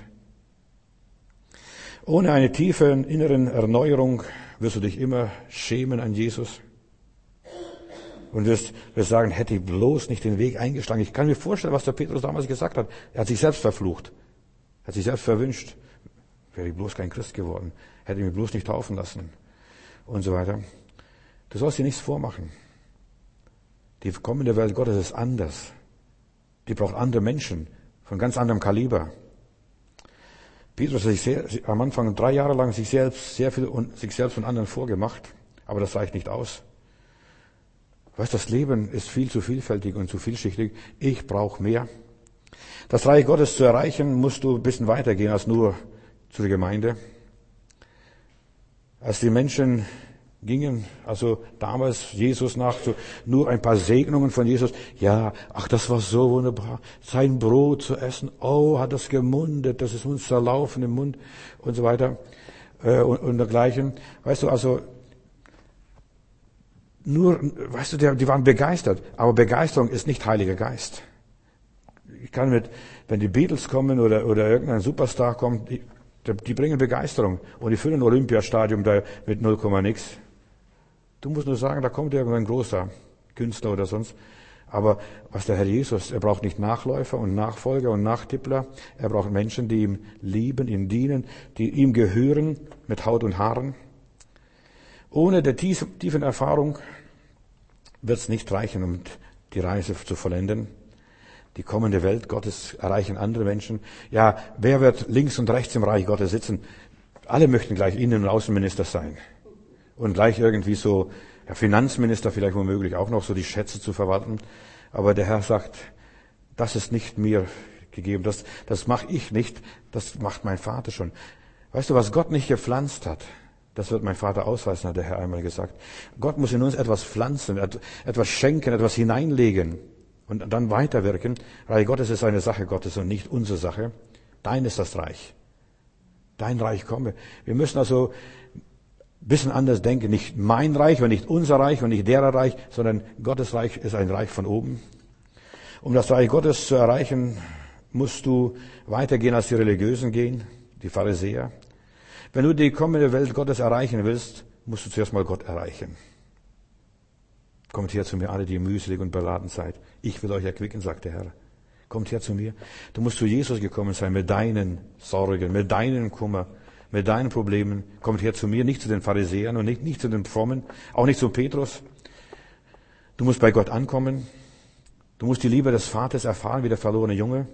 S1: Ohne eine tiefe innere Erneuerung wirst du dich immer schämen an Jesus und wirst sagen, hätte ich bloß nicht den Weg eingeschlagen. Ich kann mir vorstellen, was der Petrus damals gesagt hat. Er hat sich selbst verflucht, hat sich selbst verwünscht. Wäre ich bloß kein Christ geworden, hätte ich mich bloß nicht taufen lassen und so weiter. Du sollst dir nichts vormachen. Die kommende Welt Gottes ist anders. Die braucht andere Menschen von ganz anderem Kaliber. Petrus hat sich am Anfang 3 Jahre lang sich selbst und anderen vorgemacht, aber das reicht nicht aus. Weißt, das Leben ist viel zu vielfältig und zu vielschichtig. Ich brauche mehr. Das Reich Gottes zu erreichen, musst du ein bisschen weitergehen als nur zur Gemeinde. Als die Menschen gingen, also damals Jesus nach, so nur ein paar Segnungen von Jesus. Ja, ach, das war so wunderbar. Sein Brot zu essen. Oh, hat das gemundet, das ist uns zerlaufen im Mund und so weiter und dergleichen. Weißt du, also die waren begeistert. Aber Begeisterung ist nicht Heiliger Geist. Ich kann wenn die Beatles kommen oder irgendein Superstar kommt, die bringen Begeisterung und die füllen ein Olympiastadion da mit 0, nix. Du musst nur sagen, da kommt irgendein großer Künstler oder sonst. Aber was der Herr Jesus, er braucht nicht Nachläufer und Nachfolger und Nachtippler. Er braucht Menschen, die ihm lieben, ihm dienen, die ihm gehören mit Haut und Haaren. Ohne der tiefen Erfahrung wird es nicht reichen, um die Reise zu vollenden. Die kommende Welt Gottes erreichen andere Menschen. Ja, wer wird links und rechts im Reich Gottes sitzen? Alle möchten gleich Innen- und Außenminister sein. Und gleich irgendwie so, ja, Finanzminister vielleicht womöglich auch noch, so die Schätze zu verwalten. Aber der Herr sagt, das ist nicht mir gegeben, das mache ich nicht, das macht mein Vater schon. Weißt du, was Gott nicht gepflanzt hat, das wird mein Vater ausreißen, hat der Herr einmal gesagt. Gott muss in uns etwas pflanzen, etwas schenken, etwas hineinlegen. und dann weiterwirken. Reich Gottes ist eine Sache Gottes und nicht unsere Sache. Dein ist das Reich. Dein Reich komme. Wir müssen also ein bisschen anders denken. Nicht mein Reich und nicht unser Reich und nicht derer Reich, sondern Gottes Reich ist ein Reich von oben. Um das Reich Gottes zu erreichen, musst du weitergehen als die Religiösen gehen, die Pharisäer. Wenn du die kommende Welt Gottes erreichen willst, musst du zuerst mal Gott erreichen. Kommt her zu mir, alle, die ihr mühselig und beladen seid. Ich will euch erquicken, sagt der Herr. Kommt her zu mir. Du musst zu Jesus gekommen sein mit deinen Sorgen, mit deinem Kummer, mit deinen Problemen. Kommt her zu mir, nicht zu den Pharisäern und nicht zu den Frommen, auch nicht zu Petrus. Du musst bei Gott ankommen. Du musst die Liebe des Vaters erfahren wie der verlorene Junge.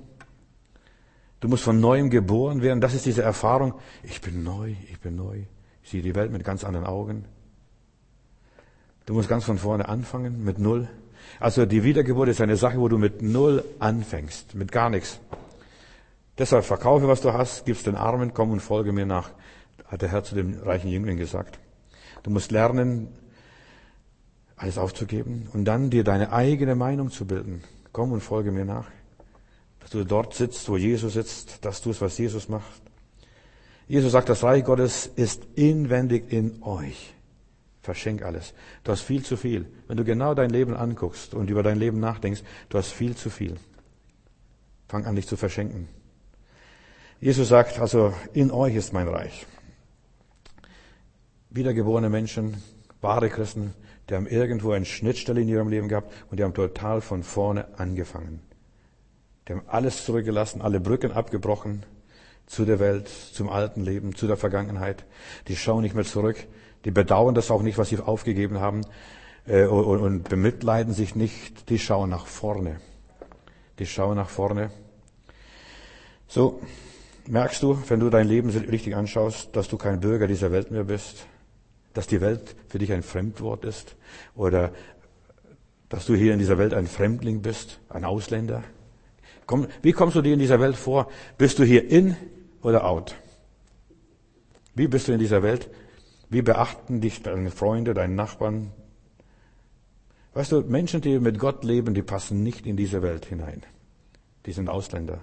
S1: Du musst von Neuem geboren werden. Das ist diese Erfahrung. Ich bin neu, ich bin neu. Ich sehe die Welt mit ganz anderen Augen. Du musst ganz von vorne anfangen, mit Null. Also die Wiedergeburt ist eine Sache, wo du mit Null anfängst, mit gar nichts. Deshalb verkaufe, was du hast, gib's den Armen, komm und folge mir nach, hat der Herr zu dem reichen Jüngling gesagt. Du musst lernen, alles aufzugeben und dann dir deine eigene Meinung zu bilden. Komm und folge mir nach. Dass du dort sitzt, wo Jesus sitzt, dass du es, was Jesus macht. Jesus sagt, das Reich Gottes ist inwendig in euch. Verschenk alles. Du hast viel zu viel. Wenn du genau dein Leben anguckst und über dein Leben nachdenkst, du hast viel zu viel. Fang an, dich zu verschenken. Jesus sagt, also in euch ist mein Reich. Wiedergeborene Menschen, wahre Christen, die haben irgendwo eine Schnittstelle in ihrem Leben gehabt und die haben total von vorne angefangen. Die haben alles zurückgelassen, alle Brücken abgebrochen zu der Welt, zum alten Leben, zu der Vergangenheit. Die schauen nicht mehr zurück. Die bedauern das auch nicht, was sie aufgegeben haben und bemitleiden sich nicht. Die schauen nach vorne. Die schauen nach vorne. So merkst du, wenn du dein Leben richtig anschaust, dass du kein Bürger dieser Welt mehr bist, dass die Welt für dich ein Fremdwort ist oder dass du hier in dieser Welt ein Fremdling bist, ein Ausländer. Wie kommst du dir in dieser Welt vor? Bist du hier in oder out? Wie bist du in dieser Welt? Wie beachten dich deine Freunde, deine Nachbarn? Weißt du, Menschen, die mit Gott leben, die passen nicht in diese Welt hinein. Die sind Ausländer.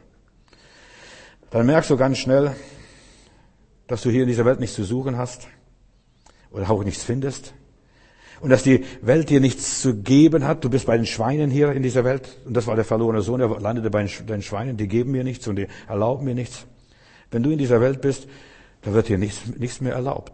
S1: Dann merkst du ganz schnell, dass du hier in dieser Welt nichts zu suchen hast oder auch nichts findest. Und dass die Welt dir nichts zu geben hat. Du bist bei den Schweinen hier in dieser Welt. Und das war der verlorene Sohn, er landete bei den Schweinen. Die geben mir nichts und die erlauben mir nichts. Wenn du in dieser Welt bist, dann wird dir nichts mehr erlaubt.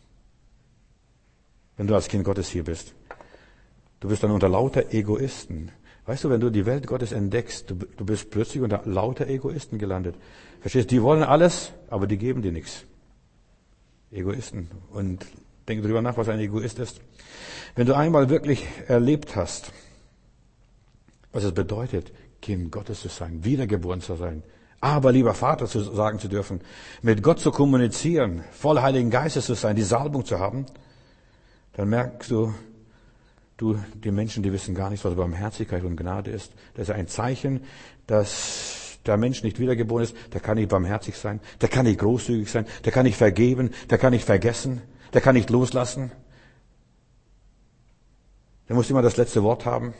S1: Wenn du als Kind Gottes hier bist. Du bist dann unter lauter Egoisten. Weißt du, wenn du die Welt Gottes entdeckst, du bist plötzlich unter lauter Egoisten gelandet. Verstehst du? Die wollen alles, aber die geben dir nichts. Egoisten. Und denke darüber nach, was ein Egoist ist. Wenn du einmal wirklich erlebt hast, was es bedeutet, Kind Gottes zu sein, wiedergeboren zu sein, aber lieber Vater zu sagen zu dürfen, mit Gott zu kommunizieren, voll Heiligen Geistes zu sein, die Salbung zu haben, dann merkst du, die Menschen, die wissen gar nicht, was Barmherzigkeit und Gnade ist. Das ist ein Zeichen, dass der Mensch nicht wiedergeboren ist. Der kann nicht barmherzig sein, der kann nicht großzügig sein, der kann nicht vergeben, der kann nicht vergessen, der kann nicht loslassen. Der muss immer das letzte Wort haben.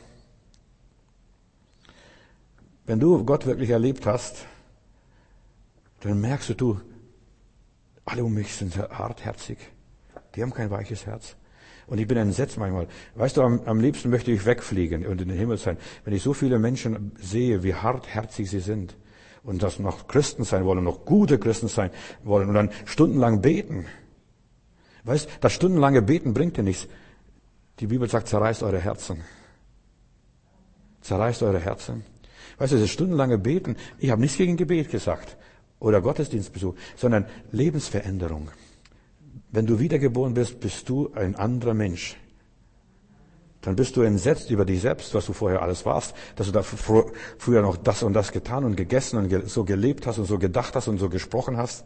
S1: Wenn du Gott wirklich erlebt hast, dann merkst du, alle um mich sind hartherzig. Die haben kein weiches Herz. Und ich bin entsetzt manchmal. Weißt du, am liebsten möchte ich wegfliegen und in den Himmel sein. Wenn ich so viele Menschen sehe, wie hartherzig sie sind und das noch Christen sein wollen, noch gute Christen sein wollen und dann stundenlang beten. Weißt, das stundenlange Beten bringt dir nichts. Die Bibel sagt, zerreißt eure Herzen. Zerreißt eure Herzen. Weißt du, das stundenlange Beten, ich habe nichts gegen Gebet gesagt oder Gottesdienstbesuch, sondern Lebensveränderung. Wenn du wiedergeboren bist, bist du ein anderer Mensch. Dann bist du entsetzt über dich selbst, was du vorher alles warst, dass du da früher noch das und das getan und gegessen und so gelebt hast und so gedacht hast und so gesprochen hast.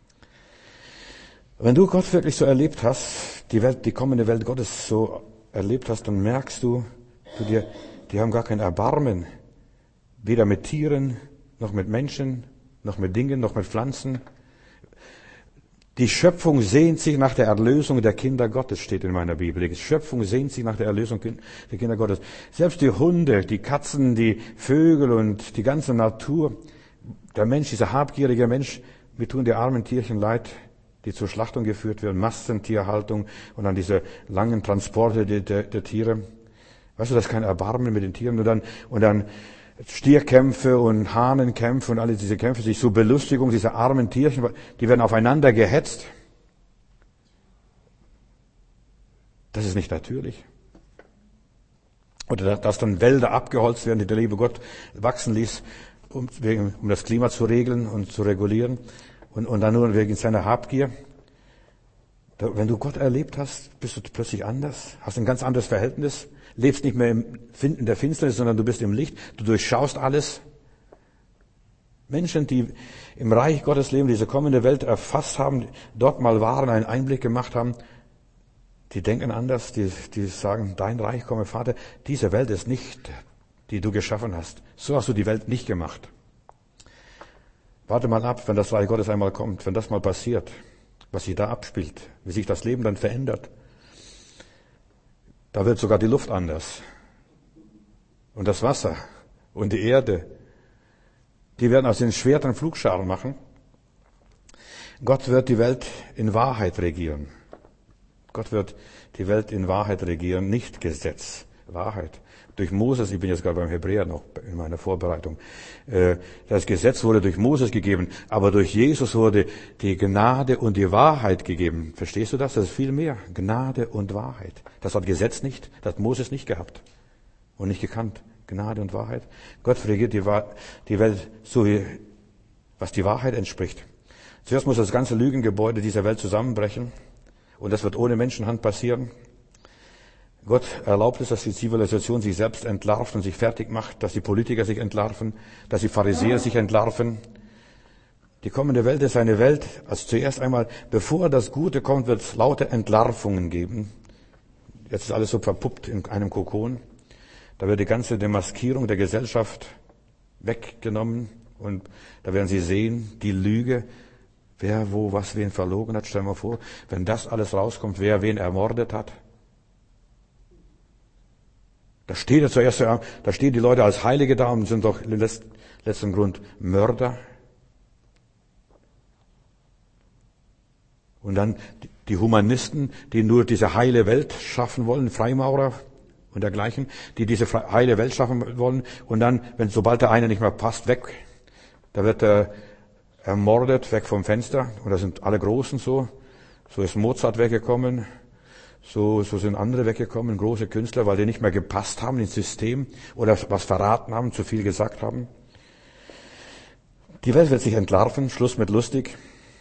S1: Wenn du Gott wirklich so erlebt hast, die kommende Welt Gottes so erlebt hast, dann merkst du, die haben gar kein Erbarmen. Weder mit Tieren, noch mit Menschen, noch mit Dingen, noch mit Pflanzen. Die Schöpfung sehnt sich nach der Erlösung der Kinder Gottes, steht in meiner Bibel. Die Schöpfung sehnt sich nach der Erlösung der Kinder Gottes. Selbst die Hunde, die Katzen, die Vögel und die ganze Natur, der Mensch, dieser habgierige Mensch, wir tun die armen Tierchen leid, die zur Schlachtung geführt werden, Massentierhaltung und dann diese langen Transporte der Tiere. Weißt du, das ist kein Erbarmen mit den Tieren. Und dann Stierkämpfe und Hahnenkämpfe und alle diese Kämpfe, sich zur Belustigung dieser armen Tierchen, die werden aufeinander gehetzt. Das ist nicht natürlich. Oder dass dann Wälder abgeholzt werden, die der liebe Gott wachsen ließ, um das Klima zu regeln und zu regulieren. Und dann nur wegen seiner Habgier. Wenn du Gott erlebt hast, bist du plötzlich anders, hast ein ganz anderes Verhältnis, lebst nicht mehr in der Finsternis, sondern du bist im Licht, du durchschaust alles. Menschen, die im Reich Gottes leben, diese kommende Welt erfasst haben, dort mal waren, einen Einblick gemacht haben, die denken anders, die sagen, dein Reich komme, Vater, diese Welt ist nicht, die du geschaffen hast. So hast du die Welt nicht gemacht. Warte mal ab, wenn das Reich Gottes einmal kommt, wenn das mal passiert, was sich da abspielt, wie sich das Leben dann verändert. Da wird sogar die Luft anders. Und das Wasser und die Erde, die werden aus den Schwertern Flugscharen machen. Gott wird die Welt in Wahrheit regieren. Gott wird die Welt in Wahrheit regieren, nicht Gesetz, Wahrheit. Durch Moses, ich bin jetzt gerade beim Hebräer noch in meiner Vorbereitung, das Gesetz wurde durch Moses gegeben, aber durch Jesus wurde die Gnade und die Wahrheit gegeben. Verstehst du das? Das ist viel mehr. Gnade und Wahrheit. Das hat Gesetz nicht, das hat Moses nicht gehabt und nicht gekannt. Gnade und Wahrheit. Gott regiert die Welt so, wie was die Wahrheit entspricht. Zuerst muss das ganze Lügengebäude dieser Welt zusammenbrechen und das wird ohne Menschenhand passieren. Gott erlaubt es, dass die Zivilisation sich selbst entlarvt und sich fertig macht, dass die Politiker sich entlarven, dass die Pharisäer sich entlarven. Die kommende Welt ist eine Welt, also zuerst einmal, bevor das Gute kommt, wird es lauter Entlarvungen geben. Jetzt ist alles so verpuppt in einem Kokon. Da wird die ganze Demaskierung der Gesellschaft weggenommen und da werden Sie sehen, die Lüge, wer wo was wen verlogen hat. Stell dir mal vor, wenn das alles rauskommt, wer wen ermordet hat. Da stehen die Leute als Heilige da und sind doch im letzten Grund Mörder. Und dann die Humanisten, die nur diese heile Welt schaffen wollen, Freimaurer und dergleichen, die diese heile Welt schaffen wollen. Und dann, sobald der eine nicht mehr passt, weg. Da wird er ermordet, weg vom Fenster. Und da sind alle Großen so. So ist Mozart weggekommen. So sind andere weggekommen, große Künstler, weil die nicht mehr gepasst haben ins System oder was verraten haben, zu viel gesagt haben. Die Welt wird sich entlarven, Schluss mit lustig.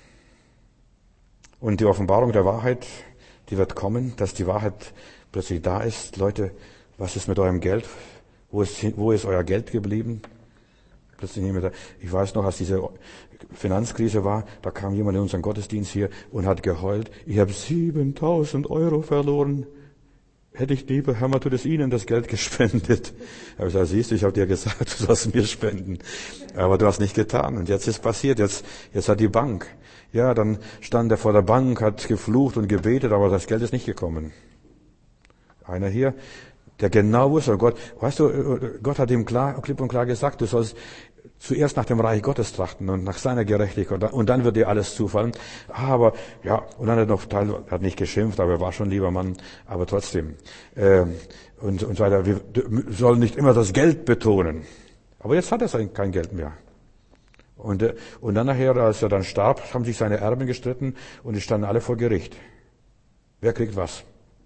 S1: Und die Offenbarung der Wahrheit, die wird kommen, dass die Wahrheit plötzlich da ist. Leute, was ist mit eurem Geld? Wo ist euer Geld geblieben? Plötzlich nicht mehr da. Ich weiß noch, als diese Finanzkrise war, da kam jemand in unseren Gottesdienst hier und hat geheult. Ich habe 7.000 Euro verloren. Hätte ich lieber, Herr Matthäus, Ihnen das Geld gespendet. Aber ich sage, siehst du, ich habe dir gesagt, du sollst mir spenden. Aber du hast nicht getan. Und jetzt ist passiert. Jetzt hat die Bank. Ja, dann stand er vor der Bank, hat geflucht und gebetet, aber das Geld ist nicht gekommen. Einer hier, der genau wusste, Gott hat ihm klipp und klar gesagt, du sollst zuerst nach dem Reich Gottes trachten und nach seiner Gerechtigkeit und dann wird dir alles zufallen. Aber, ja, und dann hat nicht geschimpft, aber er war schon ein lieber Mann, aber trotzdem. Und so weiter, wir sollen nicht immer das Geld betonen. Aber jetzt hat er kein Geld mehr. Und dann nachher, als er dann starb, haben sich seine Erben gestritten und die standen alle vor Gericht. Wer kriegt was?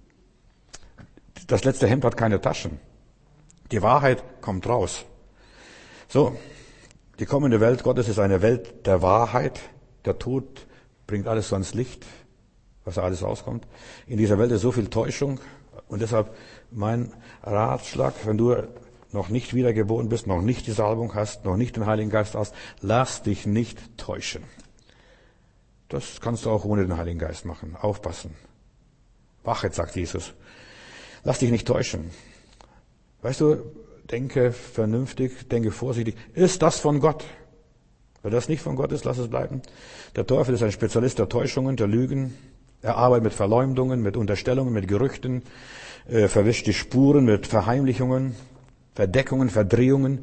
S1: Das letzte Hemd hat keine Taschen. Die Wahrheit kommt raus. So, die kommende Welt Gottes ist eine Welt der Wahrheit. Der Tod bringt alles so ans Licht, was da alles rauskommt. In dieser Welt ist so viel Täuschung. Und deshalb mein Ratschlag, wenn du noch nicht wiedergeboren bist, noch nicht die Salbung hast, noch nicht den Heiligen Geist hast, lass dich nicht täuschen. Das kannst du auch ohne den Heiligen Geist machen. Aufpassen. Wachet, sagt Jesus. Lass dich nicht täuschen. Weißt du, denke vernünftig, denke vorsichtig. Ist das von Gott? Wenn das nicht von Gott ist, lass es bleiben. Der Teufel ist ein Spezialist der Täuschungen, der Lügen. Er arbeitet mit Verleumdungen, mit Unterstellungen, mit Gerüchten, verwischt die Spuren mit Verheimlichungen, Verdeckungen, Verdrehungen.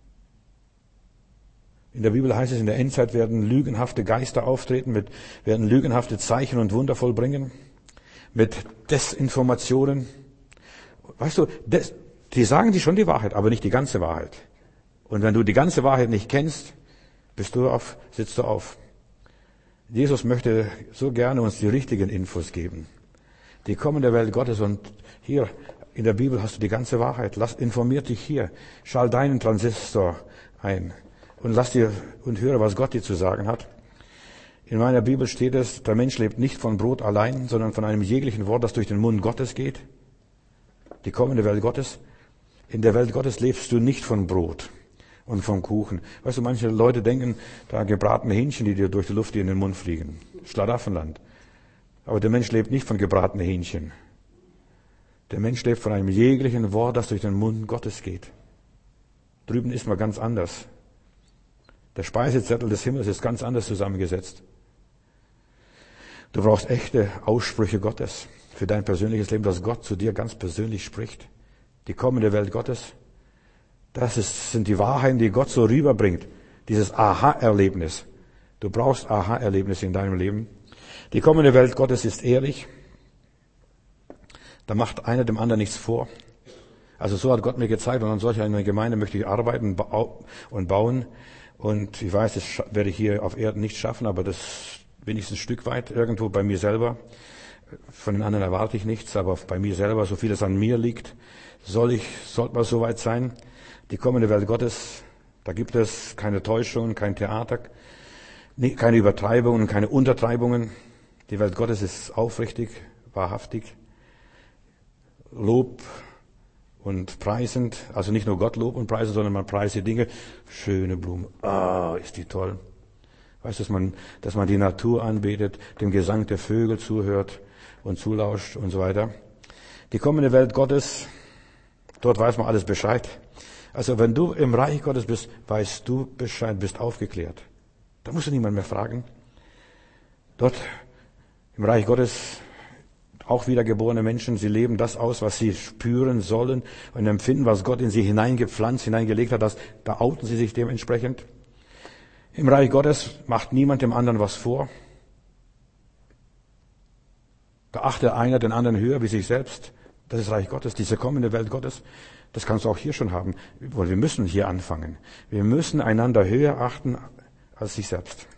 S1: In der Bibel heißt es, in der Endzeit werden lügenhafte Geister auftreten, werden lügenhafte Zeichen und Wunder vollbringen, mit Desinformationen. Weißt du, die sagen dir schon die Wahrheit, aber nicht die ganze Wahrheit. Und wenn du die ganze Wahrheit nicht kennst, sitzt du auf. Jesus möchte so gerne uns die richtigen Infos geben. Die kommende Welt Gottes, und hier in der Bibel hast du die ganze Wahrheit. Informier dich hier. Schalt deinen Transistor ein und höre, was Gott dir zu sagen hat. In meiner Bibel steht es, der Mensch lebt nicht von Brot allein, sondern von einem jeglichen Wort, das durch den Mund Gottes geht. Die kommende Welt Gottes. In der Welt Gottes lebst du nicht von Brot und vom Kuchen. Weißt du, manche Leute denken, da gebratene Hähnchen, die dir durch die Luft in den Mund fliegen. Schlaraffenland. Aber der Mensch lebt nicht von gebratenen Hähnchen. Der Mensch lebt von einem jeglichen Wort, das durch den Mund Gottes geht. Drüben ist man ganz anders. Der Speisezettel des Himmels ist ganz anders zusammengesetzt. Du brauchst echte Aussprüche Gottes für dein persönliches Leben, dass Gott zu dir ganz persönlich spricht. Die kommende Welt Gottes. Sind die Wahrheiten, die Gott so rüberbringt. Dieses Aha-Erlebnis. Du brauchst Aha-Erlebnisse in deinem Leben. Die kommende Welt Gottes ist ehrlich. Da macht einer dem anderen nichts vor. Also so hat Gott mir gezeigt, und an solch einer Gemeinde möchte ich arbeiten und bauen. Und ich weiß, das werde ich hier auf Erden nicht schaffen, aber das wenigstens ein Stück weit irgendwo bei mir selber. Von den anderen erwarte ich nichts, aber bei mir selber, so vieles an mir liegt, sollte man so weit sein. Die kommende Welt Gottes, da gibt es keine Täuschungen, kein Theater, keine Übertreibungen, keine Untertreibungen. Die Welt Gottes ist aufrichtig, wahrhaftig, Lob und preisend. Also nicht nur Gott Lob und preisen, sondern man preist die Dinge. Schöne Blume, ist die toll. Weißt du, dass man die Natur anbetet, dem Gesang der Vögel zuhört und zulauscht und so weiter. Die kommende Welt Gottes, dort weiß man alles Bescheid. Also wenn du im Reich Gottes bist, weißt du Bescheid, bist aufgeklärt. Da musst du niemand mehr fragen. Dort im Reich Gottes auch wiedergeborene Menschen, sie leben das aus, was sie spüren sollen und empfinden, was Gott in sie hineingelegt hat, da outen sie sich dementsprechend. Im Reich Gottes macht niemand dem anderen was vor. Da achtet einer den anderen höher wie sich selbst. Das ist Reich Gottes, diese kommende Welt Gottes. Das kannst du auch hier schon haben. Wir müssen hier anfangen. Wir müssen einander höher achten als sich selbst.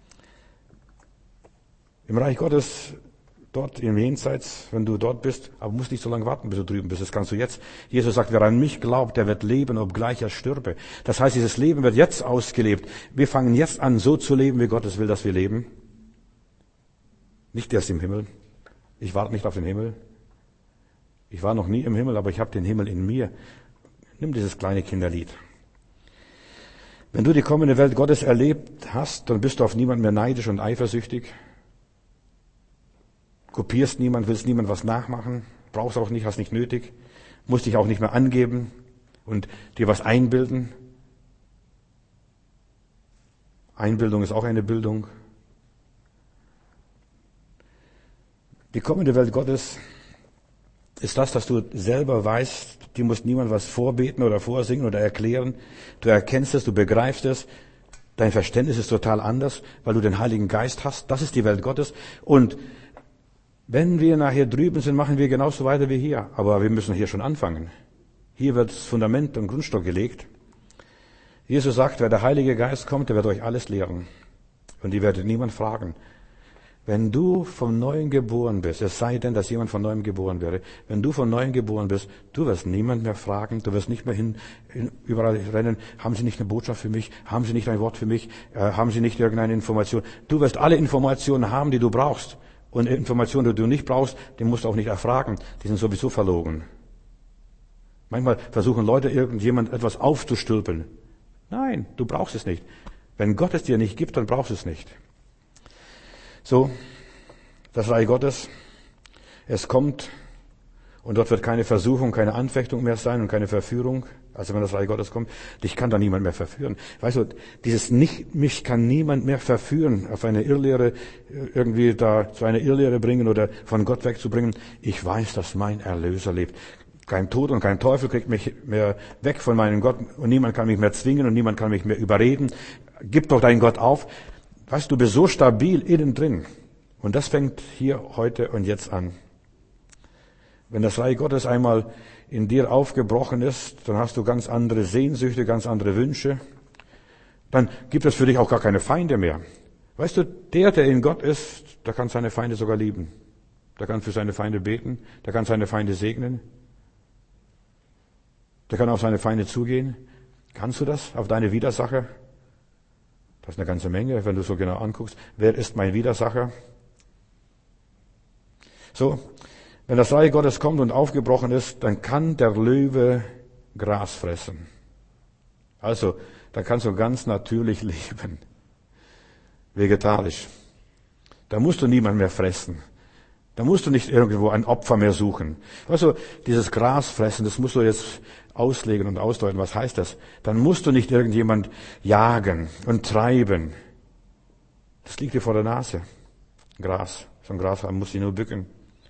S1: Im Reich Gottes, dort im Jenseits, wenn du dort bist, aber musst nicht so lange warten, bis du drüben bist. Das kannst du jetzt. Jesus sagt, wer an mich glaubt, der wird leben, obgleich er stürbe. Das heißt, dieses Leben wird jetzt ausgelebt. Wir fangen jetzt an, so zu leben, wie Gott es will, dass wir leben. Nicht erst im Himmel. Ich warte nicht auf den Himmel. Ich war noch nie im Himmel, aber ich habe den Himmel in mir. Nimm dieses kleine Kinderlied. Wenn du die kommende Welt Gottes erlebt hast, dann bist du auf niemanden mehr neidisch und eifersüchtig. Kopierst niemand, willst niemand was nachmachen, brauchst auch nicht, hast nicht nötig, musst dich auch nicht mehr angeben und dir was einbilden. Einbildung ist auch eine Bildung. Die kommende Welt Gottes ist das, dass du selber weißt, dir muss niemand was vorbeten oder vorsingen oder erklären. Du erkennst es, du begreifst es. Dein Verständnis ist total anders, weil du den Heiligen Geist hast. Das ist die Welt Gottes. Und wenn wir nachher drüben sind, machen wir genauso weiter wie hier. Aber wir müssen hier schon anfangen. Hier wird das Fundament und Grundstock gelegt. Jesus sagt, wer der Heilige Geist kommt, der wird euch alles lehren. Und ihr werdet niemand fragen. Wenn du von Neuem geboren bist, es sei denn, dass jemand von Neuem geboren wäre, wenn du von Neuem geboren bist, du wirst niemand mehr fragen, du wirst nicht mehr überall rennen, haben Sie nicht eine Botschaft für mich, haben Sie nicht ein Wort für mich, haben Sie nicht irgendeine Information. Du wirst alle Informationen haben, die du brauchst. Und Informationen, die du nicht brauchst, die musst du auch nicht erfragen, die sind sowieso verlogen. Manchmal versuchen Leute, irgendjemand etwas aufzustülpen. Nein, du brauchst es nicht. Wenn Gott es dir nicht gibt, dann brauchst du es nicht. So, das Reich Gottes, es kommt Und dort wird keine Versuchung, keine Anfechtung mehr sein und keine Verführung. Also wenn das Reich Gottes kommt, dich kann da niemand mehr verführen. Weißt du, mich kann niemand mehr verführen, auf eine Irrlehre, irgendwie da zu einer Irrlehre bringen oder von Gott wegzubringen. Ich weiß, dass mein Erlöser lebt. Kein Tod und kein Teufel kriegt mich mehr weg von meinem Gott und niemand kann mich mehr zwingen und niemand kann mich mehr überreden. Gib doch deinen Gott auf. Weißt du, bist so stabil innen drin. Und das fängt hier heute und jetzt an. Wenn das Reich Gottes einmal in dir aufgebrochen ist, dann hast du ganz andere Sehnsüchte, ganz andere Wünsche. Dann gibt es für dich auch gar keine Feinde mehr. Weißt du, der in Gott ist, der kann seine Feinde sogar lieben. Der kann für seine Feinde beten, der kann seine Feinde segnen. Der kann auf seine Feinde zugehen. Kannst du das auf deine Widersacher? Das ist eine ganze Menge, wenn du so genau anguckst. Wer ist mein Widersacher? So, wenn das Reich Gottes kommt und aufgebrochen ist, dann kann der Löwe Gras fressen. Also, da kannst du ganz natürlich leben. Vegetarisch. Da musst du niemand mehr fressen. Da musst du nicht irgendwo ein Opfer mehr suchen. Weißt du, dieses Gras fressen, das musst du jetzt auslegen und ausdeuten. Was heißt das? Dann musst du nicht irgendjemand jagen und treiben. Das liegt dir vor der Nase. Gras. So ein Grashalm muss sich nur bücken.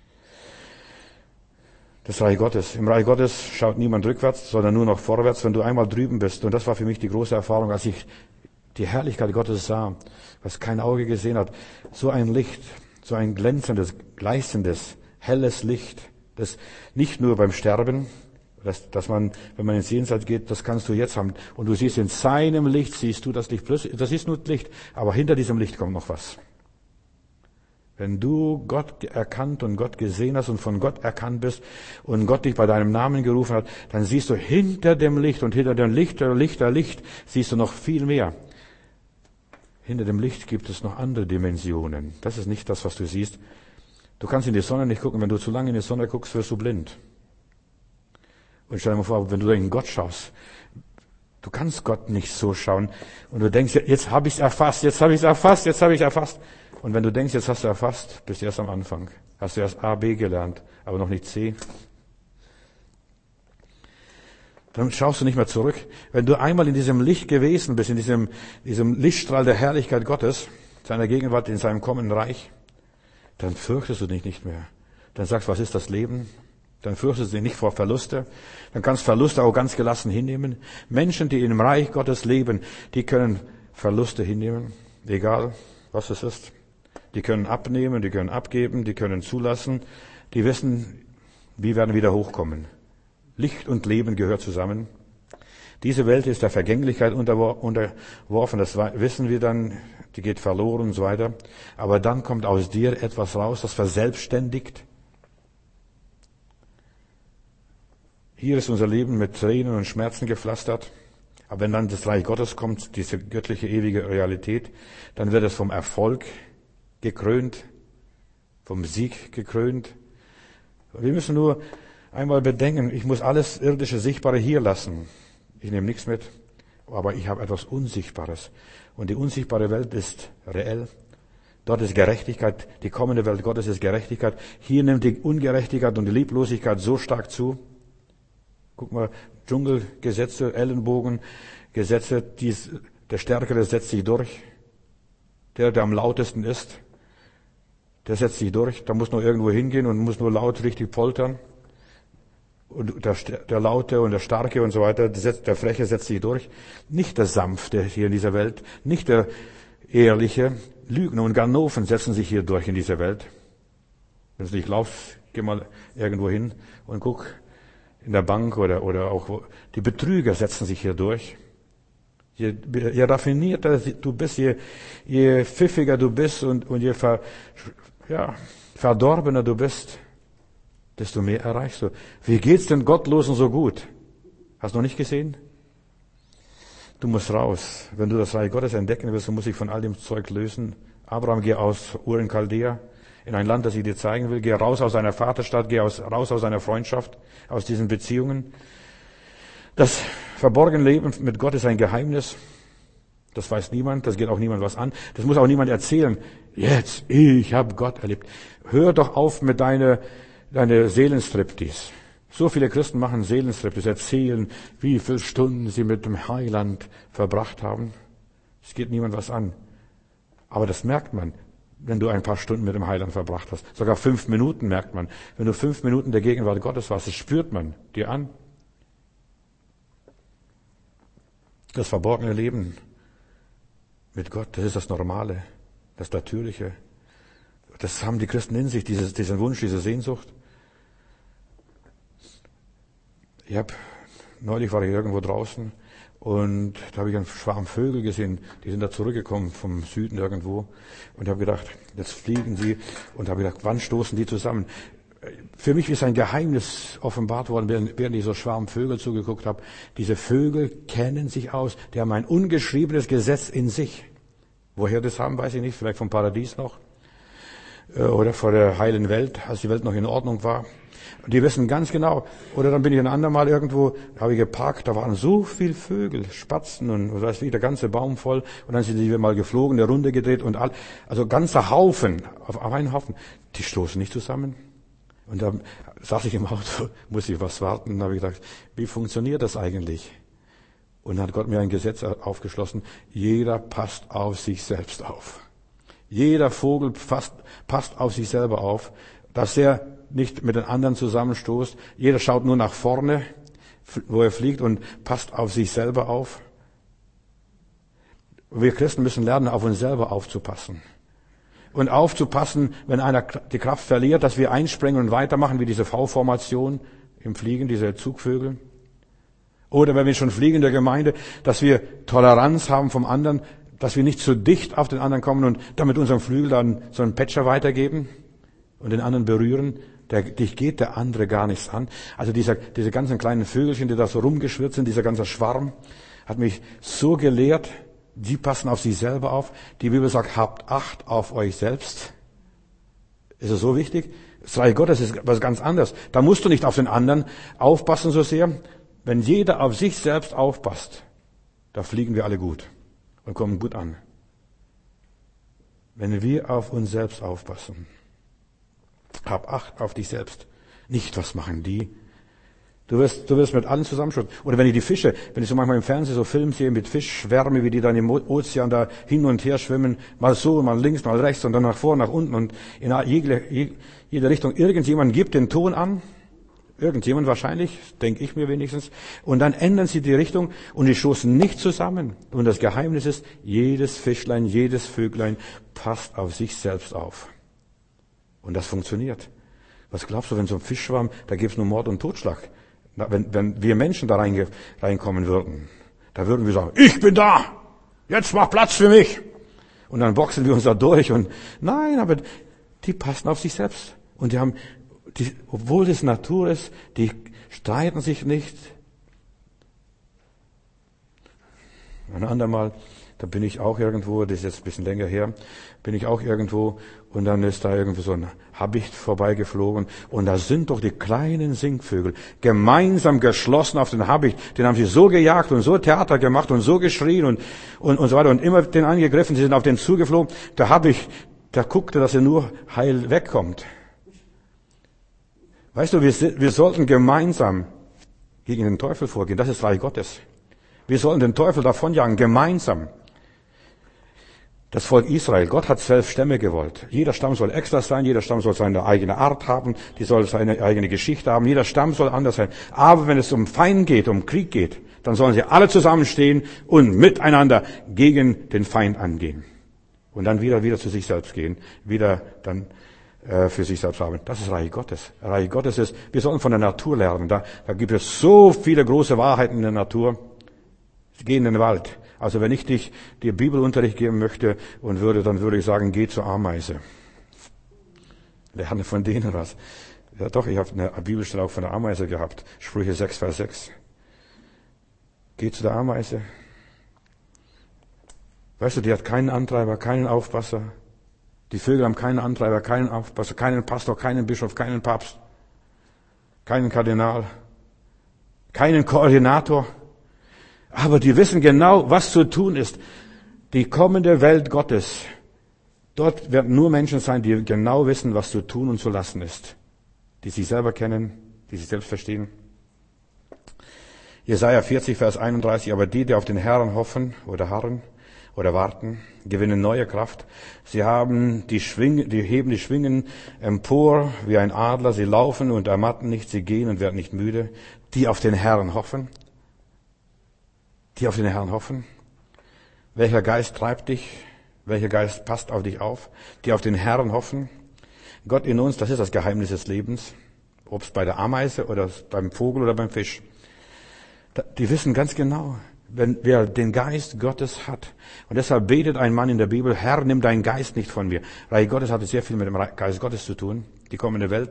S1: Das Reich Gottes. Im Reich Gottes schaut niemand rückwärts, sondern nur noch vorwärts, wenn du einmal drüben bist. Und das war für mich die große Erfahrung, als ich die Herrlichkeit Gottes sah, was kein Auge gesehen hat. So ein Licht, so ein glänzendes, gleißendes, helles Licht, das nicht nur beim Sterben, dass man, wenn man ins Jenseits geht, das kannst du jetzt haben. Und du siehst in seinem Licht, siehst du das Licht. Das ist nur Licht, aber hinter diesem Licht kommt noch was. Wenn du Gott erkannt und Gott gesehen hast und von Gott erkannt bist und Gott dich bei deinem Namen gerufen hat, dann siehst du hinter dem Licht und hinter dem Licht siehst du noch viel mehr. Hinter dem Licht gibt es noch andere Dimensionen. Das ist nicht das, was du siehst. Du kannst in die Sonne nicht gucken. Wenn du zu lange in die Sonne guckst, wirst du blind. Und stell dir mal vor, wenn du in Gott schaust, du kannst Gott nicht so schauen und du denkst, jetzt habe ich es erfasst, jetzt habe ich es erfasst, jetzt habe ich es erfasst. Und wenn du denkst, jetzt hast du erfasst, bist du erst am Anfang. Hast du erst A, B gelernt, aber noch nicht C. Dann schaust du nicht mehr zurück. Wenn du einmal in diesem Licht gewesen bist, in diesem Lichtstrahl der Herrlichkeit Gottes, seiner Gegenwart in seinem kommenden Reich, dann fürchtest du dich nicht mehr. Dann sagst du, was ist das Leben? Dann fürchtest du dich nicht vor Verluste. Dann kannst Verluste auch ganz gelassen hinnehmen. Menschen, die im Reich Gottes leben, die können Verluste hinnehmen, egal was es ist. Die können abnehmen, die können abgeben, die können zulassen. Die wissen, wir werden wieder hochkommen. Licht und Leben gehört zusammen. Diese Welt ist der Vergänglichkeit unterworfen, das wissen wir dann, die geht verloren und so weiter. Aber dann kommt aus dir etwas raus, das verselbstständigt. Hier ist unser Leben mit Tränen und Schmerzen gepflastert. Aber wenn dann das Reich Gottes kommt, diese göttliche ewige Realität, dann wird es vom Erfolg gekrönt, vom Sieg gekrönt. Wir müssen nur einmal bedenken, ich muss alles irdische Sichtbare hier lassen. Ich nehme nichts mit, aber ich habe etwas Unsichtbares. Und die unsichtbare Welt ist reell. Dort ist Gerechtigkeit, die kommende Welt Gottes ist Gerechtigkeit. Hier nimmt die Ungerechtigkeit und die Lieblosigkeit so stark zu. Guck mal, Dschungelgesetze, Ellenbogengesetze, der Stärkere setzt sich durch. Der am lautesten ist, der setzt sich durch. Da muss nur irgendwo hingehen und muss nur laut richtig poltern. Und der Laute und der Starke und so weiter, der Freche setzt sich durch. Nicht der Sanfte hier in dieser Welt, nicht der Ehrliche. Lügner und Ganoven setzen sich hier durch in dieser Welt. Wenn du nicht laufst, geh mal irgendwo hin und guck in der Bank oder auch die Betrüger setzen sich hier durch. Je raffinierter du bist, je pfiffiger du bist und je verdorbener du bist, desto mehr erreichst du. Wie geht's den Gottlosen so gut? Hast du noch nicht gesehen? Du musst raus. Wenn du das Reich Gottes entdecken willst, du musst dich von all dem Zeug lösen. Abraham, geh aus Ur in Chaldea, in ein Land, das ich dir zeigen will. Geh raus aus deiner Vaterstadt, raus aus deiner Freundschaft, aus diesen Beziehungen. Das verborgene Leben mit Gott ist ein Geheimnis. Das weiß niemand, das geht auch niemand was an. Das muss auch niemand erzählen. Jetzt, ich habe Gott erlebt. Hör doch auf mit deiner eine Seelenstriptease. So viele Christen machen Seelenstriptease, erzählen, wie viele Stunden sie mit dem Heiland verbracht haben. Es geht niemand was an. Aber das merkt man, wenn du ein paar Stunden mit dem Heiland verbracht hast. Sogar 5 Minuten merkt man. Wenn du 5 Minuten der Gegenwart Gottes warst, das spürt man dir an. Das verborgene Leben mit Gott, das ist das Normale, das Natürliche. Das haben die Christen in sich, diesen Wunsch, diese Sehnsucht. Neulich war ich irgendwo draußen und da habe ich einen Schwarm Vögel gesehen, die sind da zurückgekommen vom Süden irgendwo und habe gedacht, jetzt fliegen sie und habe gedacht, wann stoßen die zusammen? Für mich ist ein Geheimnis offenbart worden, während ich so Schwarm Vögel zugeguckt habe. Diese Vögel kennen sich aus, die haben ein ungeschriebenes Gesetz in sich. Woher das haben, weiß ich nicht, vielleicht vom Paradies noch oder vor der heilen Welt, als die Welt noch in Ordnung war. Die wissen ganz genau. Oder dann bin ich ein andermal irgendwo, habe ich geparkt, da waren so viel Vögel, Spatzen und was weiß ich, der ganze Baum voll. Und dann sind die mal geflogen, eine Runde gedreht und also ganzer Haufen, auf einen Haufen. Die stoßen nicht zusammen. Und dann saß ich im Auto, muss ich was warten, und habe ich gedacht, wie funktioniert das eigentlich? Und dann hat Gott mir ein Gesetz aufgeschlossen, jeder passt auf sich selbst auf. Jeder Vogel passt auf sich selber auf, dass er nicht mit den anderen zusammenstoßt. Jeder schaut nur nach vorne, wo er fliegt und passt auf sich selber auf. Wir Christen müssen lernen, auf uns selber aufzupassen. Und aufzupassen, wenn einer die Kraft verliert, dass wir einspringen und weitermachen, wie diese V-Formation im Fliegen, diese Zugvögel. Oder wenn wir schon fliegen in der Gemeinde, dass wir Toleranz haben vom anderen, dass wir nicht zu dicht auf den anderen kommen und damit unserem Flügel dann so einen Petscher weitergeben und den anderen berühren. Dich geht der andere gar nichts an. Also diese ganzen kleinen Vögelchen, die da so rumgeschwirrt sind, dieser ganze Schwarm, hat mich so gelehrt, die passen auf sich selber auf. Die Bibel sagt, habt Acht auf euch selbst. Ist es so wichtig? Das Reich Gottes ist was ganz anderes. Da musst du nicht auf den anderen aufpassen so sehr. Wenn jeder auf sich selbst aufpasst, da fliegen wir alle gut und kommen gut an. Wenn wir auf uns selbst aufpassen, hab Acht auf dich selbst. Nicht, was machen die? Du wirst mit allen zusammenschütten. Oder wenn ich so manchmal im Fernsehen so Film sehe mit Fischschwärme, wie die dann im Ozean da hin und her schwimmen, mal so, mal links, mal rechts und dann nach vorne, nach unten und in jede Richtung. Irgendjemand gibt den Ton an. Irgendjemand wahrscheinlich, denke ich mir wenigstens. Und dann ändern sie die Richtung und die stoßen nicht zusammen. Und das Geheimnis ist, jedes Fischlein, jedes Vöglein passt auf sich selbst auf. Und das funktioniert. Was glaubst du, wenn so ein Fischschwarm, da gibt's nur Mord und Totschlag. Wenn wir Menschen da reinkommen würden, da würden wir sagen, ich bin da, jetzt mach Platz für mich. Und dann boxen wir uns da durch und nein, aber die passen auf sich selbst. Und obwohl es Natur ist, die streiten sich nicht. Ein andermal, da bin ich auch irgendwo, das ist jetzt ein bisschen länger her, bin ich auch irgendwo und dann ist da irgendwo so ein Habicht vorbeigeflogen und da sind doch die kleinen Singvögel gemeinsam geschlossen auf den Habicht. Den haben sie so gejagt und so Theater gemacht und so geschrien und so weiter und immer den angegriffen. Sie sind auf den zugeflogen. Der Habicht, der guckte, dass er nur heil wegkommt. Weißt du, wir sollten gemeinsam gegen den Teufel vorgehen. Das ist Reich Gottes. Wir sollen den Teufel davonjagen, gemeinsam. Das Volk Israel, Gott hat 12 Stämme gewollt. Jeder Stamm soll extra sein, jeder Stamm soll seine eigene Art haben, die soll seine eigene Geschichte haben, jeder Stamm soll anders sein. Aber wenn es um Feind geht, um Krieg geht, dann sollen sie alle zusammenstehen und miteinander gegen den Feind angehen. Und dann wieder zu sich selbst gehen, wieder dann für sich selbst haben. Das ist Reich Gottes. Reich Gottes ist, wir sollen von der Natur lernen. Da gibt es so viele große Wahrheiten in der Natur. Geh in den Wald. Also wenn ich dir Bibelunterricht geben möchte und dann würde ich sagen, geh zur Ameise. Lerne von denen was. Ja doch, ich habe eine Bibelstelle auch von der Ameise gehabt. Sprüche 6, Vers 6. Geh zu der Ameise. Weißt du, die hat keinen Antreiber, keinen Aufpasser. Die Vögel haben keinen Antreiber, keinen Aufpasser, keinen Pastor, keinen Bischof, keinen Papst, keinen Kardinal, keinen Koordinator. Aber die wissen genau, was zu tun ist. Die kommende Welt Gottes. Dort werden nur Menschen sein, die genau wissen, was zu tun und zu lassen ist. die sich selber kennen, die sich selbst verstehen. Jesaja 40, Vers 31, aber die auf den Herrn hoffen oder harren oder warten, gewinnen neue Kraft. Sie heben die Schwingen empor wie ein Adler, sie laufen und ermatten nicht, sie gehen und werden nicht müde. Die auf den Herrn hoffen. Die auf den Herrn hoffen. Welcher Geist treibt dich? Welcher Geist passt auf dich auf? Die auf den Herrn hoffen. Gott in uns, das ist das Geheimnis des Lebens. Ob es bei der Ameise oder beim Vogel oder beim Fisch. Die wissen ganz genau, wer den Geist Gottes hat. Und deshalb betet ein Mann in der Bibel, Herr, nimm deinen Geist nicht von mir. Reich Gottes hat sehr viel mit dem Geist Gottes zu tun. Die kommende Welt.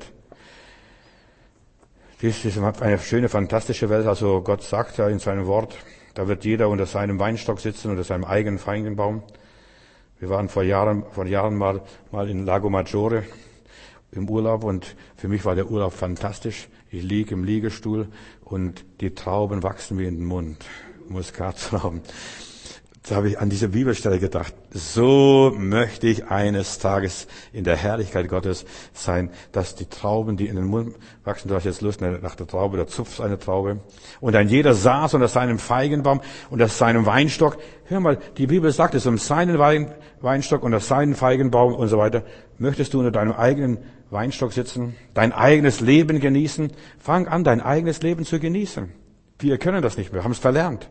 S1: Dies ist eine schöne, fantastische Welt. Also Gott sagt ja in seinem Wort, da wird jeder unter seinem Weinstock sitzen, unter seinem eigenen Feigenbaum. Wir waren vor Jahren mal in Lago Maggiore im Urlaub und für mich war der Urlaub fantastisch. Ich liege im Liegestuhl und die Trauben wachsen mir in den Mund. Muskattrauben. Da habe ich an diese Bibelstelle gedacht. So möchte ich eines Tages in der Herrlichkeit Gottes sein, dass die Trauben, die in den Mund wachsen, du hast jetzt Lust nach der Traube, da zupfst eine Traube. Und ein jeder saß unter seinem Feigenbaum, unter seinem Weinstock. Hör mal, die Bibel sagt es um seinen Weinstock, unter seinen Feigenbaum und so weiter. Möchtest du unter deinem eigenen Weinstock sitzen, dein eigenes Leben genießen? Fang an, dein eigenes Leben zu genießen. Wir können das nicht mehr, haben es verlernt.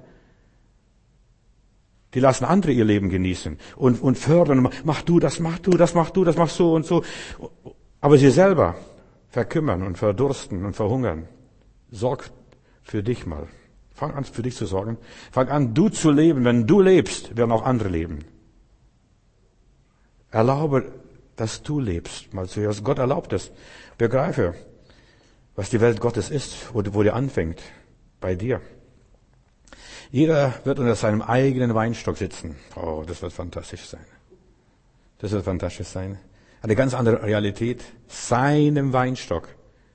S1: Die lassen andere ihr Leben genießen und fördern. Mach du, das machst so und so. Aber sie selber verkümmern und verdursten und verhungern. Sorg für dich mal. Fang an, für dich zu sorgen. Fang an, du zu leben. Wenn du lebst, werden auch andere leben. Erlaube, dass du lebst. Mal zuerst. Gott erlaubt es. Begreife, was die Welt Gottes ist, wo die anfängt. Bei dir. Jeder wird unter seinem eigenen Weinstock sitzen. Oh, das wird fantastisch sein. Das wird fantastisch sein. Eine ganz andere Realität. Seinem Weinstock.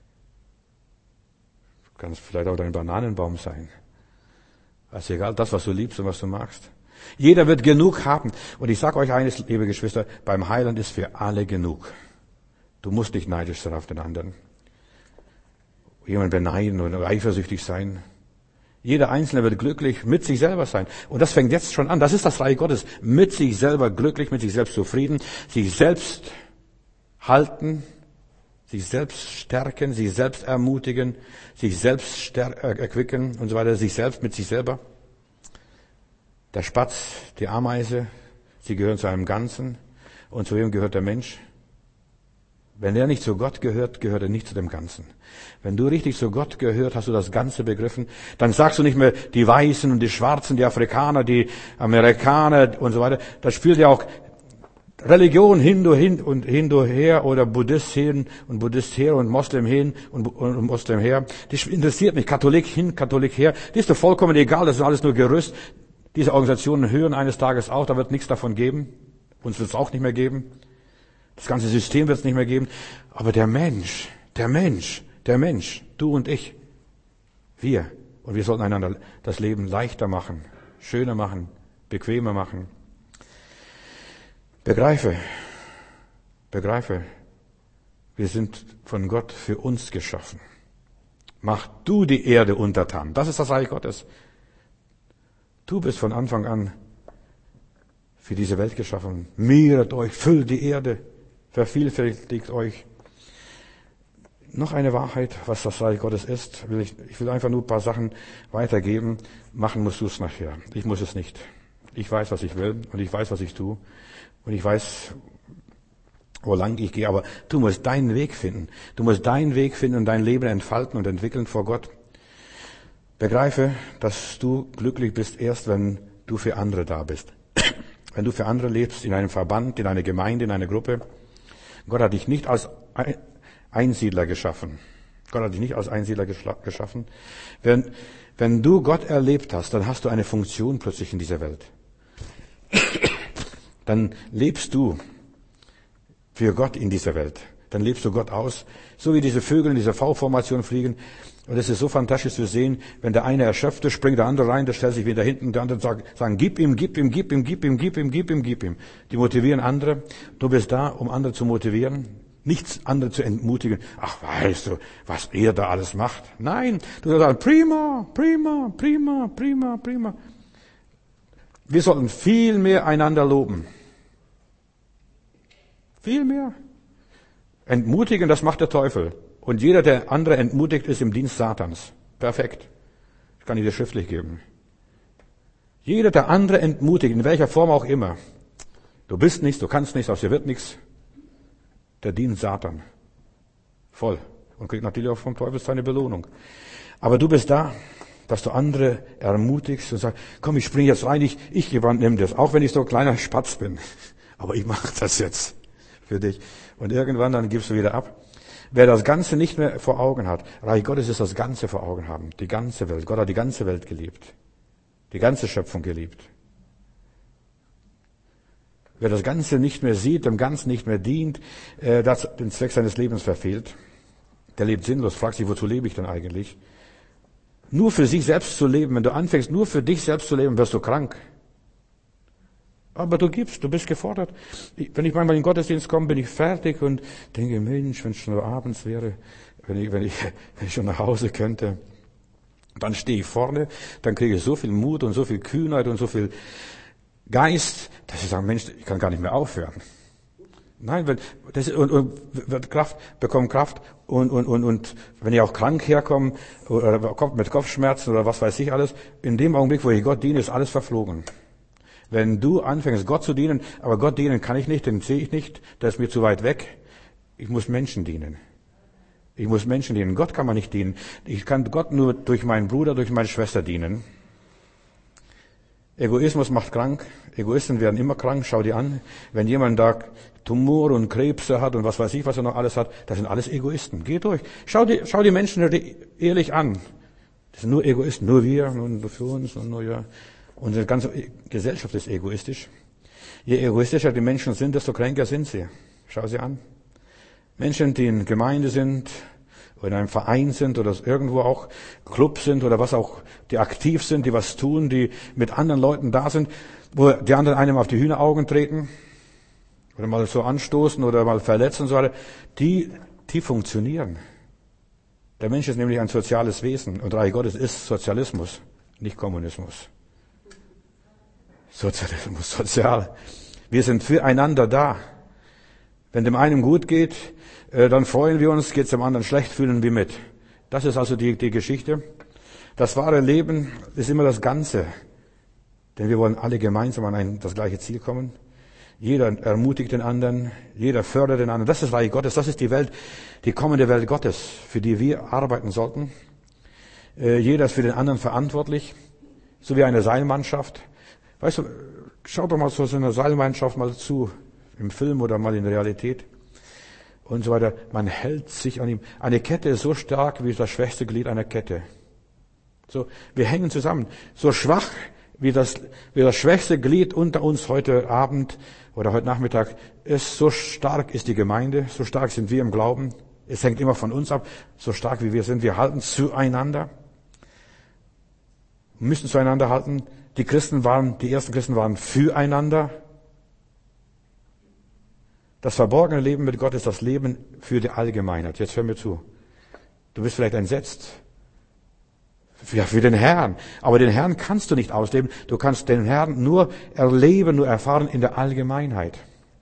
S1: Kann es vielleicht auch dein Bananenbaum sein. Also egal, das, was du liebst und was du magst. Jeder wird genug haben. Und ich sage euch eines, liebe Geschwister, beim Heiland ist für alle genug. Du musst nicht neidisch sein auf den anderen. Jemand beneiden oder eifersüchtig sein. Jeder Einzelne wird glücklich mit sich selber sein. Und das fängt jetzt schon an. Das ist das Reich Gottes. Mit sich selber glücklich, mit sich selbst zufrieden, sich selbst halten, sich selbst stärken, sich selbst ermutigen, sich selbst erquicken und so weiter, sich selbst mit sich selber. Der Spatz, die Ameise, sie gehören zu einem Ganzen. Und zu wem gehört der Mensch? Wenn er nicht zu Gott gehört, gehört er nicht zu dem Ganzen. Wenn du richtig zu Gott gehört, hast du das Ganze begriffen, dann sagst du nicht mehr die Weißen und die Schwarzen, die Afrikaner, die Amerikaner und so weiter. Das spielt ja auch Religion Hindu hin und Hindu her oder Buddhist hin und Buddhist her und Moslem hin und Moslem her. Das interessiert mich. Katholik hin, Katholik her. Das ist doch vollkommen egal. Das ist alles nur Gerüst. Diese Organisationen hören eines Tages auf. Da wird nichts davon geben. Uns wird es auch nicht mehr geben. Das ganze System wird es nicht mehr geben. Aber der Mensch, du und ich, wir. Und wir sollten einander das Leben leichter machen, schöner machen, bequemer machen. Begreife, wir sind von Gott für uns geschaffen. Mach du die Erde untertan. Das ist das Reich Gottes. Du bist von Anfang an für diese Welt geschaffen. Mehret euch, füllt die Erde, vervielfältigt euch. Noch eine Wahrheit, was das Reich Gottes ist. Ich will einfach nur ein paar Sachen weitergeben. Machen musst du es nachher. Ich muss es nicht. Ich weiß, was ich will und ich weiß, was ich tue. Und ich weiß, wo lang ich gehe. Aber du musst deinen Weg finden. Du musst deinen Weg finden und dein Leben entfalten und entwickeln vor Gott. Begreife, dass du glücklich bist erst, wenn du für andere da bist. Wenn du für andere lebst, in einem Verband, in einer Gemeinde, in einer Gruppe. Gott hat dich nicht als Einsiedler geschaffen. Gott hat dich nicht als Einsiedler geschaffen. Wenn du Gott erlebt hast, dann hast du eine Funktion plötzlich in dieser Welt. Dann lebst du für Gott in dieser Welt. Dann lebst du Gott aus. So wie diese Vögel in dieser V-Formation fliegen. Und es ist so fantastisch zu sehen, wenn der eine erschöpft ist, springt der andere rein, der stellt sich wieder hinten, der andere sagen, gib ihm. Die motivieren andere. Du bist da, um andere zu motivieren. Nichts andere zu entmutigen. Ach, weißt du, was er da alles macht? Nein, du sollst sagen, prima, prima, prima, prima, prima. Wir sollten viel mehr einander loben. Viel mehr. Entmutigen, das macht der Teufel. Und jeder, der andere entmutigt, ist im Dienst Satans. Perfekt. Das kann ich dir schriftlich geben. Jeder, der andere entmutigt, in welcher Form auch immer. Du bist nichts, du kannst nichts, aus dir wird nichts. Der dient Satan. Voll. Und kriegt natürlich auch vom Teufel seine Belohnung. Aber du bist da, dass du andere ermutigst und sagst, komm, ich springe jetzt rein, ich nimm das. Auch wenn ich so ein kleiner Spatz bin. Aber ich mache das jetzt für dich. Und irgendwann dann gibst du wieder ab. Wer das Ganze nicht mehr vor Augen hat, Reich Gottes ist das Ganze vor Augen haben. Die ganze Welt. Gott hat die ganze Welt geliebt. Die ganze Schöpfung geliebt. Wer das Ganze nicht mehr sieht, dem Ganzen nicht mehr dient, das den Zweck seines Lebens verfehlt, der lebt sinnlos, fragt sich, wozu lebe ich denn eigentlich? Nur für sich selbst zu leben, wenn du anfängst, nur für dich selbst zu leben, wirst du krank. Aber du gibst, du bist gefordert. Wenn ich manchmal in den Gottesdienst komme, bin ich fertig und denke, Mensch, wenn es schon abends wäre, wenn ich schon nach Hause könnte. Dann stehe ich vorne, dann kriege ich so viel Mut und so viel Kühnheit und so viel Geist, dass ich sage, Mensch, ich kann gar nicht mehr aufhören. Nein, bekomme Kraft und wenn ich auch krank herkomme oder kommt mit Kopfschmerzen oder was weiß ich alles, in dem Augenblick, wo ich Gott diene, ist alles verflogen. Wenn du anfängst, Gott zu dienen, aber Gott dienen kann ich nicht, den sehe ich nicht, der ist mir zu weit weg. Ich muss Menschen dienen. Ich muss Menschen dienen. Gott kann man nicht dienen. Ich kann Gott nur durch meinen Bruder, durch meine Schwester dienen. Egoismus macht krank. Egoisten werden immer krank. Schau dir an. Wenn jemand da Tumor und Krebse hat und was weiß ich, was er noch alles hat, das sind alles Egoisten. Geh durch. Schau die Menschen ehrlich an. Das sind nur Egoisten. Nur wir, nur für uns und nur ja. Unsere ganze Gesellschaft ist egoistisch. Je egoistischer die Menschen sind, desto kränker sind sie. Schau sie an. Menschen, die in Gemeinde sind, oder in einem Verein sind, oder irgendwo auch Club sind, oder was auch, die aktiv sind, die was tun, die mit anderen Leuten da sind, wo die anderen einem auf die Hühneraugen treten, oder mal so anstoßen, oder mal verletzen und so weiter, die funktionieren. Der Mensch ist nämlich ein soziales Wesen, und Reich Gottes ist Sozialismus, nicht Kommunismus. Sozialismus, sozial. Wir sind füreinander da. Wenn dem einen gut geht, dann freuen wir uns, geht es dem anderen schlecht, fühlen wir mit. Das ist also die Geschichte. Das wahre Leben ist immer das Ganze. Denn wir wollen alle gemeinsam an das gleiche Ziel kommen. Jeder ermutigt den anderen, jeder fördert den anderen. Das ist Reich Gottes, das ist die Welt, die kommende Welt Gottes, für die wir arbeiten sollten. Jeder ist für den anderen verantwortlich, so wie eine Seilmannschaft. Weißt du, schau doch mal so einer Seilmannschaft mal zu, im Film oder mal in der Realität und so weiter. Man hält sich an ihm. Eine Kette ist so stark wie das schwächste Glied einer Kette. So, wir hängen zusammen. So schwach wie das schwächste Glied unter uns heute Abend oder heute Nachmittag ist, so stark ist die Gemeinde, so stark sind wir im Glauben. Es hängt immer von uns ab, so stark wie wir sind. Wir halten zueinander, müssen zueinander halten. Die ersten Christen waren füreinander. Das verborgene Leben mit Gott ist das Leben für die Allgemeinheit. Jetzt hör mir zu. Du bist vielleicht entsetzt. Ja, für den Herrn. Aber den Herrn kannst du nicht ausleben. Du kannst den Herrn nur erleben, nur erfahren in der Allgemeinheit.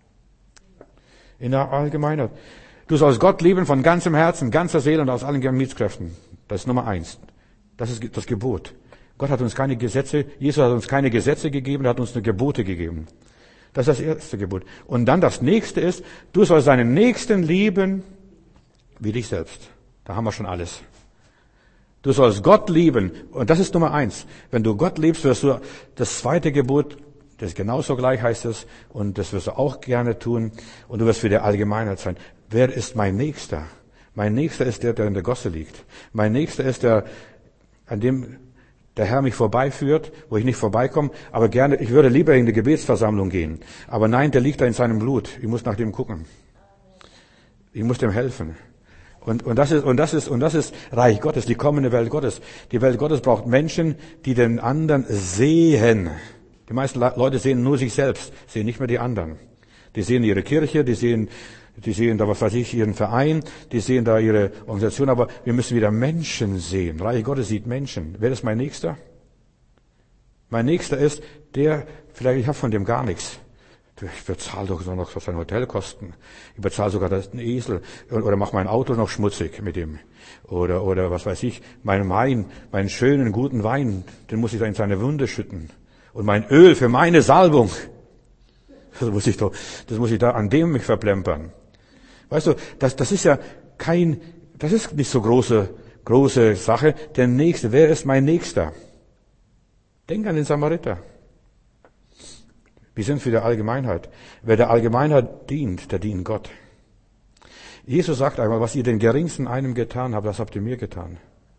S1: In der Allgemeinheit. Du sollst Gott lieben von ganzem Herzen, ganzer Seele und aus allen Gemütskräften. Das ist Nummer 1. Das ist das Gebot. Gott hat uns keine Gesetze, Jesus hat uns keine Gesetze gegeben, er hat uns nur Gebote gegeben. Das ist das erste Gebot. Und dann das nächste ist, du sollst deinen Nächsten lieben wie dich selbst. Da haben wir schon alles. Du sollst Gott lieben. Und das ist Nummer 1. Wenn du Gott liebst, wirst du das zweite Gebot, das ist genauso gleich heißt es, und das wirst du auch gerne tun, und du wirst für die Allgemeinheit sein. Wer ist mein Nächster? Mein Nächster ist der in der Gosse liegt. Mein Nächster ist der, an dem der Herr mich vorbeiführt, wo ich nicht vorbeikomme, aber gerne, ich würde lieber in die Gebetsversammlung gehen. Aber nein, der liegt da in seinem Blut. Ich muss nach dem gucken. Ich muss dem helfen. Und das ist Reich Gottes, die kommende Welt Gottes. Die Welt Gottes braucht Menschen, die den anderen sehen. Die meisten Leute sehen nur sich selbst, sehen nicht mehr die anderen. Die sehen ihre Kirche, die sehen da, was weiß ich, ihren Verein, die sehen da ihre Organisation, aber wir müssen wieder Menschen sehen. Reich Gottes sieht Menschen. Wer ist mein Nächster? Mein Nächster ist der, vielleicht ich habe von dem gar nichts. Ich bezahle doch noch so seine Hotelkosten. Ich bezahle sogar den Esel oder mache mein Auto noch schmutzig mit ihm. Oder was weiß ich, meinen schönen, guten Wein, den muss ich da in seine Wunde schütten. Und mein Öl für meine Salbung, das muss ich da an dem mich verplempern. Weißt du, das ist ja das ist nicht so große Sache. Der Nächste, wer ist mein Nächster? Denk an den Samariter. Wir sind für die Allgemeinheit. Wer der Allgemeinheit dient, der dient Gott. Jesus sagt einmal, was ihr den Geringsten einem getan habt, das habt ihr mir getan.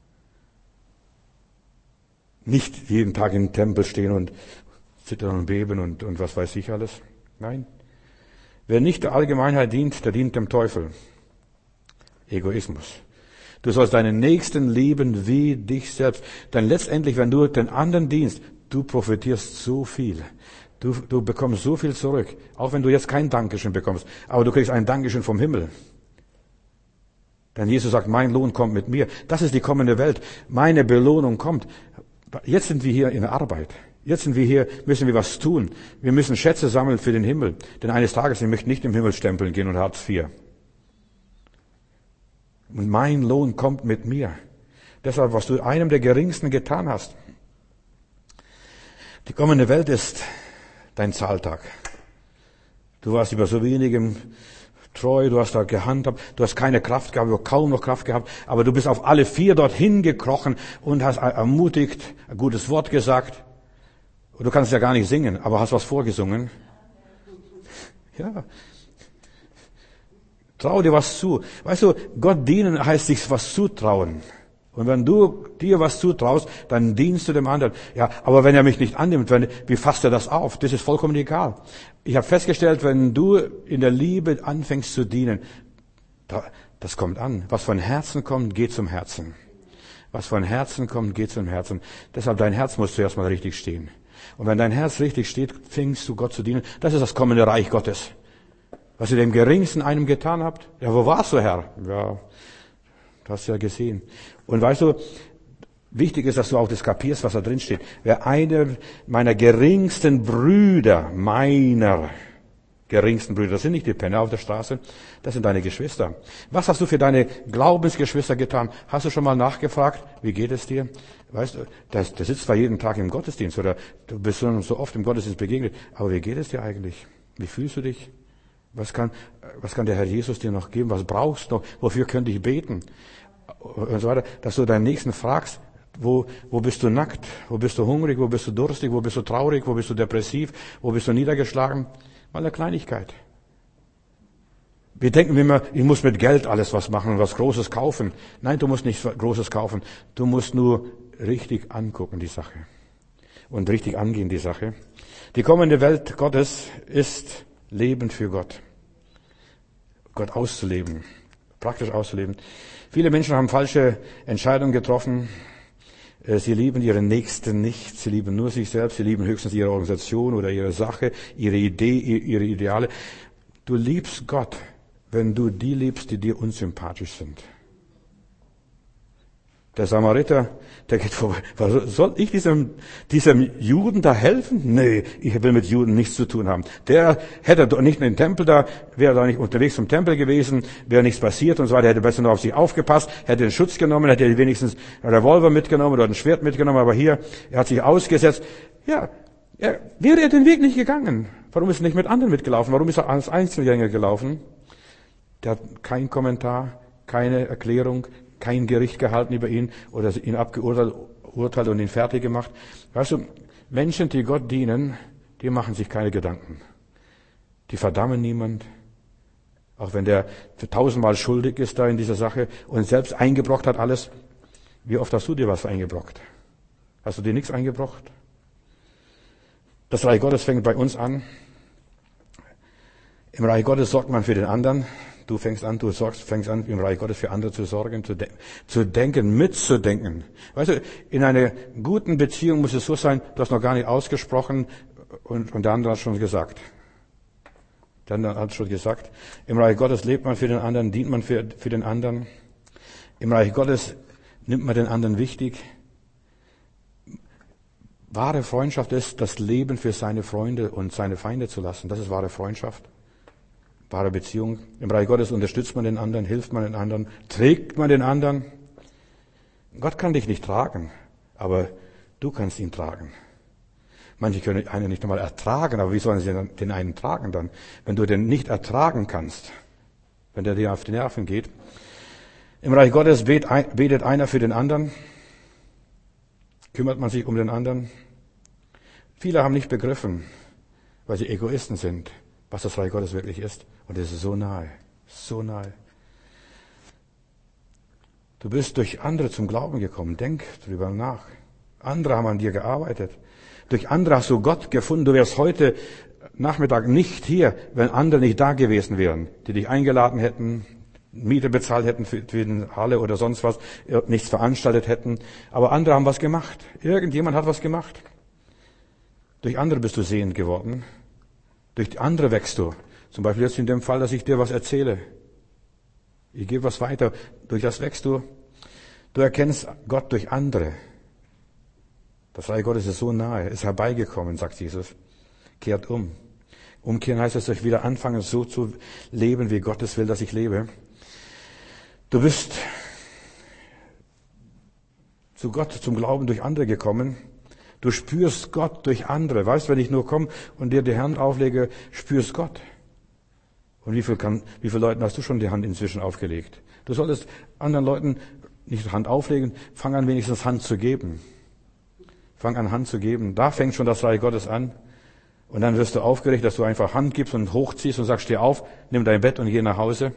S1: Nicht jeden Tag im Tempel stehen und zittern und beben und was weiß ich alles. Nein. Wer nicht der Allgemeinheit dient, der dient dem Teufel. Egoismus. Du sollst deinen Nächsten lieben wie dich selbst. Denn letztendlich, wenn du den anderen dienst, du profitierst so viel. Du bekommst so viel zurück. Auch wenn du jetzt kein Dankeschön bekommst. Aber du kriegst ein Dankeschön vom Himmel. Denn Jesus sagt, mein Lohn kommt mit mir. Das ist die kommende Welt. Meine Belohnung kommt. Jetzt sind wir hier in der Arbeit. Jetzt sind wir hier, müssen wir was tun. Wir müssen Schätze sammeln für den Himmel. Denn eines Tages, ich möchte nicht im Himmel stempeln gehen und Hartz IV. Und mein Lohn kommt mit mir. Deshalb, was du einem der Geringsten getan hast. Die kommende Welt ist dein Zahltag. Du warst über so wenigem treu, du hast da gehandhabt, du hast keine Kraft gehabt, kaum noch Kraft gehabt, aber du bist auf alle vier dorthin gekrochen und hast ermutigt, ein gutes Wort gesagt. Und du kannst ja gar nicht singen, aber hast was vorgesungen. Ja. Trau dir was zu. Weißt du, Gott dienen heißt sich was zutrauen. Und wenn du dir was zutraust, dann dienst du dem anderen. Ja, aber wenn er mich nicht annimmt, wie fasst er das auf? Das ist vollkommen egal. Ich habe festgestellt, wenn du in der Liebe anfängst zu dienen, das kommt an. Was von Herzen kommt, geht zum Herzen. Was von Herzen kommt, geht zum Herzen. Deshalb dein Herz muss zuerst mal richtig stehen. Und wenn dein Herz richtig steht, fängst du Gott zu dienen. Das ist das kommende Reich Gottes. Was ihr dem Geringsten einem getan habt. Ja, wo warst du, Herr? Ja, du hast ja gesehen. Und weißt du, wichtig ist, dass du auch das kapierst, was da drin steht. Wer einer meiner geringsten Brüder, das sind nicht die Penner auf der Straße, das sind deine Geschwister. Was hast du für deine Glaubensgeschwister getan? Hast du schon mal nachgefragt, wie geht es dir? Weißt du, der sitzt zwar jeden Tag im Gottesdienst oder du bist so oft im Gottesdienst begegnet, aber wie geht es dir eigentlich? Wie fühlst du dich? Was kann der Herr Jesus dir noch geben? Was brauchst du noch? Wofür könnte ich beten? Und so weiter. Dass du deinen Nächsten fragst, wo bist du nackt? Wo bist du hungrig? Wo bist du durstig? Wo bist du traurig? Wo bist du depressiv? Wo bist du niedergeschlagen? Mal eine Kleinigkeit. Wir denken immer, ich muss mit Geld alles was machen und was Großes kaufen. Nein, du musst nicht Großes kaufen. Du musst nur richtig angucken, die Sache. Und richtig angehen, die Sache. Die kommende Welt Gottes ist Leben für Gott. Gott auszuleben. Praktisch auszuleben. Viele Menschen haben falsche Entscheidungen getroffen. Sie lieben ihren Nächsten nicht. Sie lieben nur sich selbst. Sie lieben höchstens ihre Organisation oder ihre Sache, ihre Idee, ihre Ideale. Du liebst Gott, wenn du die liebst, die dir unsympathisch sind. Der Samariter, der geht vorbei. Soll ich diesem Juden da helfen? Nee, ich will mit Juden nichts zu tun haben. Der hätte doch nicht in den Tempel da, wäre da nicht unterwegs zum Tempel gewesen, wäre nichts passiert und so weiter, hätte besser noch auf sich aufgepasst, hätte den Schutz genommen, hätte wenigstens einen Revolver mitgenommen oder ein Schwert mitgenommen, aber hier, er hat sich ausgesetzt. Ja, wäre er den Weg nicht gegangen. Warum ist er nicht mit anderen mitgelaufen? Warum ist er als Einzelgänger gelaufen? Der hat keinen Kommentar, keine Erklärung, kein Gericht gehalten über ihn oder ihn abgeurteilt und ihn fertig gemacht. Weißt du, Menschen, die Gott dienen, die machen sich keine Gedanken. Die verdammen niemand. Auch wenn der 1000-mal schuldig ist da in dieser Sache und selbst eingebrockt hat alles. Wie oft hast du dir was eingebrockt? Hast du dir nichts eingebrockt? Das Reich Gottes fängt bei uns an. Im Reich Gottes sorgt man für den anderen. Du fängst an, im Reich Gottes für andere zu sorgen, zu denken, mitzudenken. Weißt du, in einer guten Beziehung muss es so sein, du hast noch gar nicht ausgesprochen und der andere hat schon gesagt. Dann hat schon gesagt, im Reich Gottes lebt man für den anderen, dient man für den anderen. Im Reich Gottes nimmt man den anderen wichtig. Wahre Freundschaft ist, das Leben für seine Freunde und seine Feinde zu lassen. Das ist wahre Freundschaft, wahre Beziehung. Im Reich Gottes unterstützt man den anderen, hilft man den anderen, trägt man den anderen. Gott kann dich nicht tragen, aber du kannst ihn tragen. Manche können einen nicht einmal ertragen, aber wie sollen sie den einen tragen dann? Wenn du den nicht ertragen kannst, wenn der dir auf die Nerven geht. Im Reich Gottes betet einer für den anderen, kümmert man sich um den anderen. Viele haben nicht begriffen, weil sie Egoisten sind, was das Reich Gottes wirklich ist. Und es ist so nahe, so nahe. Du bist durch andere zum Glauben gekommen. Denk drüber nach. Andere haben an dir gearbeitet. Durch andere hast du Gott gefunden. Du wärst heute Nachmittag nicht hier, wenn andere nicht da gewesen wären, die dich eingeladen hätten, Miete bezahlt hätten für die Halle oder sonst was, nichts veranstaltet hätten. Aber andere haben was gemacht. Irgendjemand hat was gemacht. Durch andere bist du sehend geworden. Durch andere wächst du. Zum Beispiel jetzt in dem Fall, dass ich dir was erzähle. Ich gebe was weiter. Durch das wächst du. Du erkennst Gott durch andere. Das Reich Gottes ist so nahe, ist herbeigekommen, sagt Jesus. Kehrt um. Umkehren heißt es, euch wieder anfangen, so zu leben, wie Gott es will, dass ich lebe. Du bist zu Gott, zum Glauben durch andere gekommen. Du spürst Gott durch andere. Weißt, wenn ich nur komme und dir die Hand auflege, spürst Gott. Und wie viele Leuten hast du schon die Hand inzwischen aufgelegt? Du solltest anderen Leuten nicht Hand auflegen, fang an wenigstens Hand zu geben. Fang an Hand zu geben. Da fängt schon das Reich Gottes an. Und dann wirst du aufgeregt, dass du einfach Hand gibst und hochziehst und sagst, steh auf, nimm dein Bett und geh nach Hause.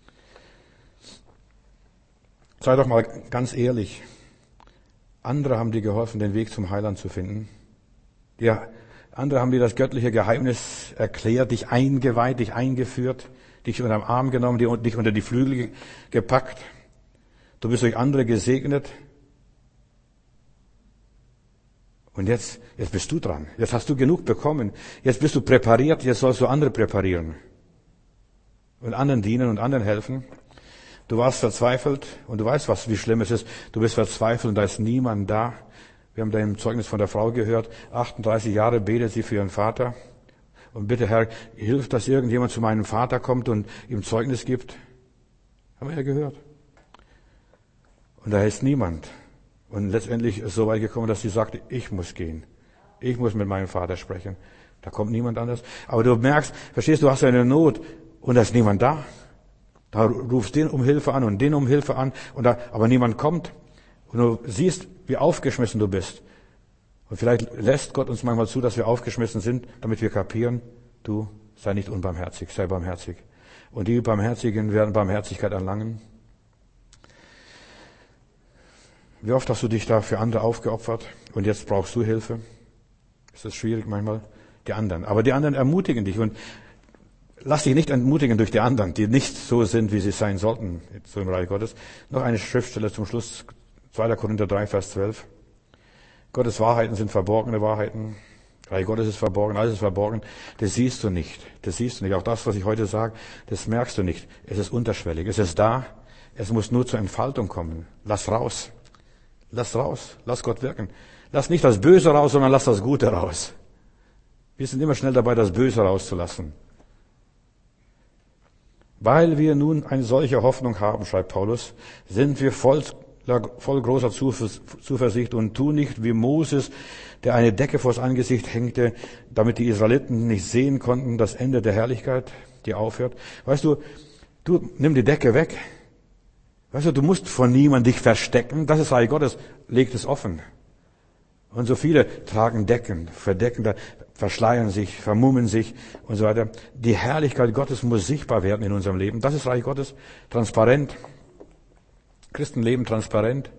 S1: Sei doch mal ganz ehrlich. Andere haben dir geholfen, den Weg zum Heiland zu finden. Ja, andere haben dir das göttliche Geheimnis erklärt, dich eingeweiht, dich eingeführt, dich unter den Arm genommen, dich unter die Flügel gepackt. Du bist durch andere gesegnet. Und jetzt bist du dran. Jetzt hast du genug bekommen. Jetzt bist du präpariert. Jetzt sollst du andere präparieren. Und anderen dienen und anderen helfen. Du warst verzweifelt und du weißt, wie schlimm es ist. Du bist verzweifelt und da ist niemand da. Wir haben da im Zeugnis von der Frau gehört. 38 Jahre betet sie für ihren Vater. Und bitte, Herr, hilf, dass irgendjemand zu meinem Vater kommt und ihm Zeugnis gibt. Haben wir ja gehört. Und da ist niemand. Und letztendlich ist so weit gekommen, dass sie sagte, ich muss gehen. Ich muss mit meinem Vater sprechen. Da kommt niemand anders. Aber du merkst, verstehst du, hast eine Not und da ist niemand da. Da rufst den um Hilfe an und den um Hilfe an, aber niemand kommt. Und du siehst, wie aufgeschmissen du bist. Und vielleicht lässt Gott uns manchmal zu, dass wir aufgeschmissen sind, damit wir kapieren, du sei nicht unbarmherzig, sei barmherzig. Und die Barmherzigen werden Barmherzigkeit erlangen. Wie oft hast du dich da für andere aufgeopfert und jetzt brauchst du Hilfe? Es ist schwierig manchmal, die anderen. Aber die anderen ermutigen dich und lass dich nicht entmutigen durch die anderen, die nicht so sind, wie sie sein sollten, so im Reich Gottes. Noch eine Schriftstelle zum Schluss, 2. Korinther 3, Vers 12. Gottes Wahrheiten sind verborgene Wahrheiten. Reich Gottes ist verborgen, alles ist verborgen. Das siehst du nicht. Das siehst du nicht. Auch das, was ich heute sage, das merkst du nicht. Es ist unterschwellig. Es ist da. Es muss nur zur Entfaltung kommen. Lass raus. Lass raus. Lass Gott wirken. Lass nicht das Böse raus, sondern lass das Gute raus. Wir sind immer schnell dabei, das Böse rauszulassen. Weil wir nun eine solche Hoffnung haben, schreibt Paulus, sind wir voll großer Zuversicht und tun nicht wie Moses, der eine Decke vors Angesicht hängte, damit die Israeliten nicht sehen konnten, das Ende der Herrlichkeit, die aufhört. Weißt du, nimm die Decke weg. Weißt du musst vor niemand dich verstecken. Das ist Reich Gottes. Legt es offen. Und so viele tragen Decken, verdecken, verschleiern sich, vermummen sich und so weiter. Die Herrlichkeit Gottes muss sichtbar werden in unserem Leben. Das ist Reich Gottes. Transparent. Christen leben transparent.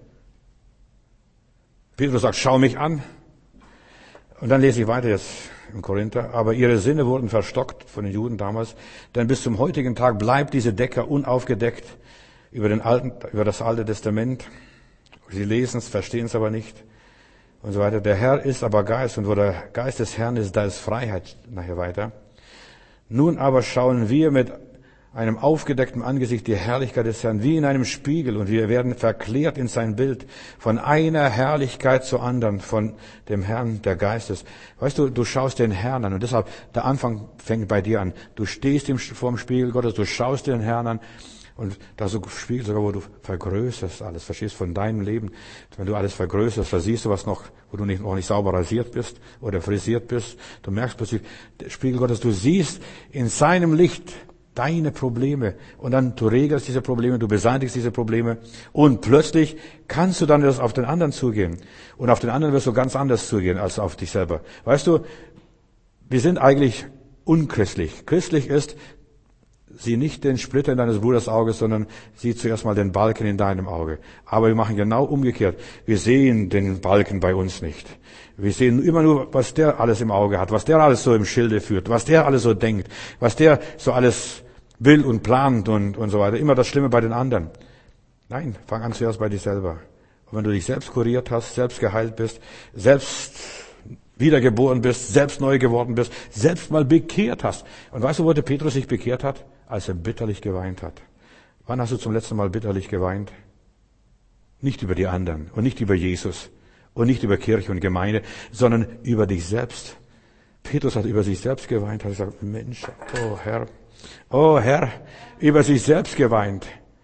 S1: Petrus sagt, schau mich an. Und dann lese ich weiter jetzt im Korinther. Aber ihre Sinne wurden verstockt von den Juden damals. Denn bis zum heutigen Tag bleibt diese Decke unaufgedeckt über das Alte Testament. Sie lesen es, verstehen es aber nicht. Und so weiter. Der Herr ist aber Geist und wo der Geist des Herrn ist, da ist Freiheit. Nachher weiter. Nun aber schauen wir mit einem aufgedeckten Angesicht die Herrlichkeit des Herrn, wie in einem Spiegel, und wir werden verklärt in sein Bild, von einer Herrlichkeit zur anderen, von dem Herrn der Geistes. Weißt du, du schaust den Herrn an, und deshalb, der Anfang fängt bei dir an. Du stehst vor dem Spiegel Gottes, du schaust den Herrn an, und da so Spiegel sogar, wo du vergrößerst alles, verstehst, von deinem Leben. Wenn du alles vergrößerst, da siehst du was noch, wo du noch nicht sauber rasiert bist oder frisiert bist. Du merkst plötzlich, der Spiegel Gottes, du siehst in seinem Licht deine Probleme, und dann du regelst diese Probleme, du beseitigst diese Probleme, und plötzlich kannst du dann das auf den anderen zugehen. Und auf den anderen wirst du ganz anders zugehen als auf dich selber. Weißt du, wir sind eigentlich unchristlich. Christlich ist, sieh nicht den Splitter in deines Bruders Auge, sondern sieh zuerst mal den Balken in deinem Auge. Aber wir machen genau umgekehrt. Wir sehen den Balken bei uns nicht. Wir sehen immer nur, was der alles im Auge hat, was der alles so im Schilde führt, was der alles so denkt, was der so alles will und plant und so weiter. Immer das Schlimme bei den anderen. Nein, fang an zuerst bei dir selber. Und wenn du dich selbst kuriert hast, selbst geheilt bist, selbst wiedergeboren bist, selbst neu geworden bist, selbst mal bekehrt hast. Und weißt du, wo der Petrus sich bekehrt hat? Als er bitterlich geweint hat. Wann hast du zum letzten Mal bitterlich geweint? Nicht über die anderen und nicht über Jesus und nicht über Kirche und Gemeinde, sondern über dich selbst. Petrus hat über sich selbst geweint, hat gesagt, Mensch, oh Herr, über sich selbst geweint.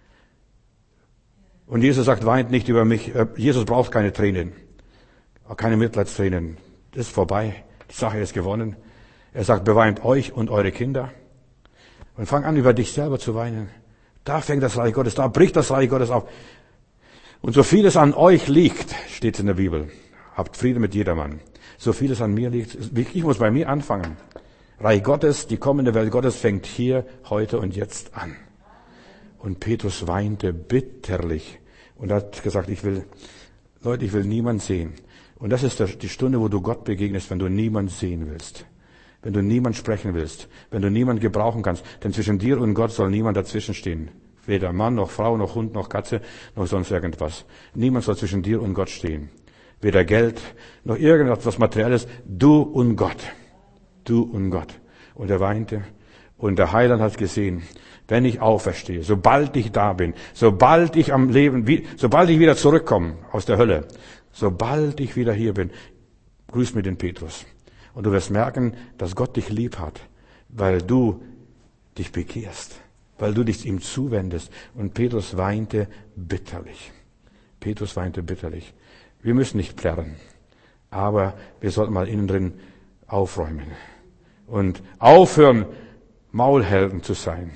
S1: Und Jesus sagt, weint nicht über mich. Jesus braucht keine Tränen, auch keine Mitleidstränen. Das ist vorbei. Die Sache ist gewonnen. Er sagt, beweint euch und eure Kinder. Und fang an, über dich selber zu weinen. Da fängt das Reich Gottes, da bricht das Reich Gottes auf. Und so viel es an euch liegt, steht in der Bibel, habt Frieden mit jedermann. So viel es an mir liegt, ich muss bei mir anfangen. Reich Gottes, die kommende Welt Gottes fängt hier, heute und jetzt an. Und Petrus weinte bitterlich und hat gesagt, ich will niemand sehen. Und das ist die Stunde, wo du Gott begegnest, wenn du niemand sehen willst. Wenn du niemand sprechen willst, wenn du niemand gebrauchen kannst, denn zwischen dir und Gott soll niemand dazwischen stehen. Weder Mann, noch Frau, noch Hund, noch Katze, noch sonst irgendwas. Niemand soll zwischen dir und Gott stehen. Weder Geld, noch irgendetwas Materielles. Du und Gott. Du und Gott. Und er weinte. Und der Heiland hat gesehen, wenn ich auferstehe, sobald ich da bin, sobald ich am Leben, sobald ich wieder zurückkomme aus der Hölle, sobald ich wieder hier bin, grüß mir den Petrus. Und du wirst merken, dass Gott dich lieb hat, weil du dich bekehrst, weil du dich ihm zuwendest. Und Petrus weinte bitterlich. Petrus weinte bitterlich. Wir müssen nicht plärren, aber wir sollten mal innen drin aufräumen und aufhören, Maulhelden zu sein.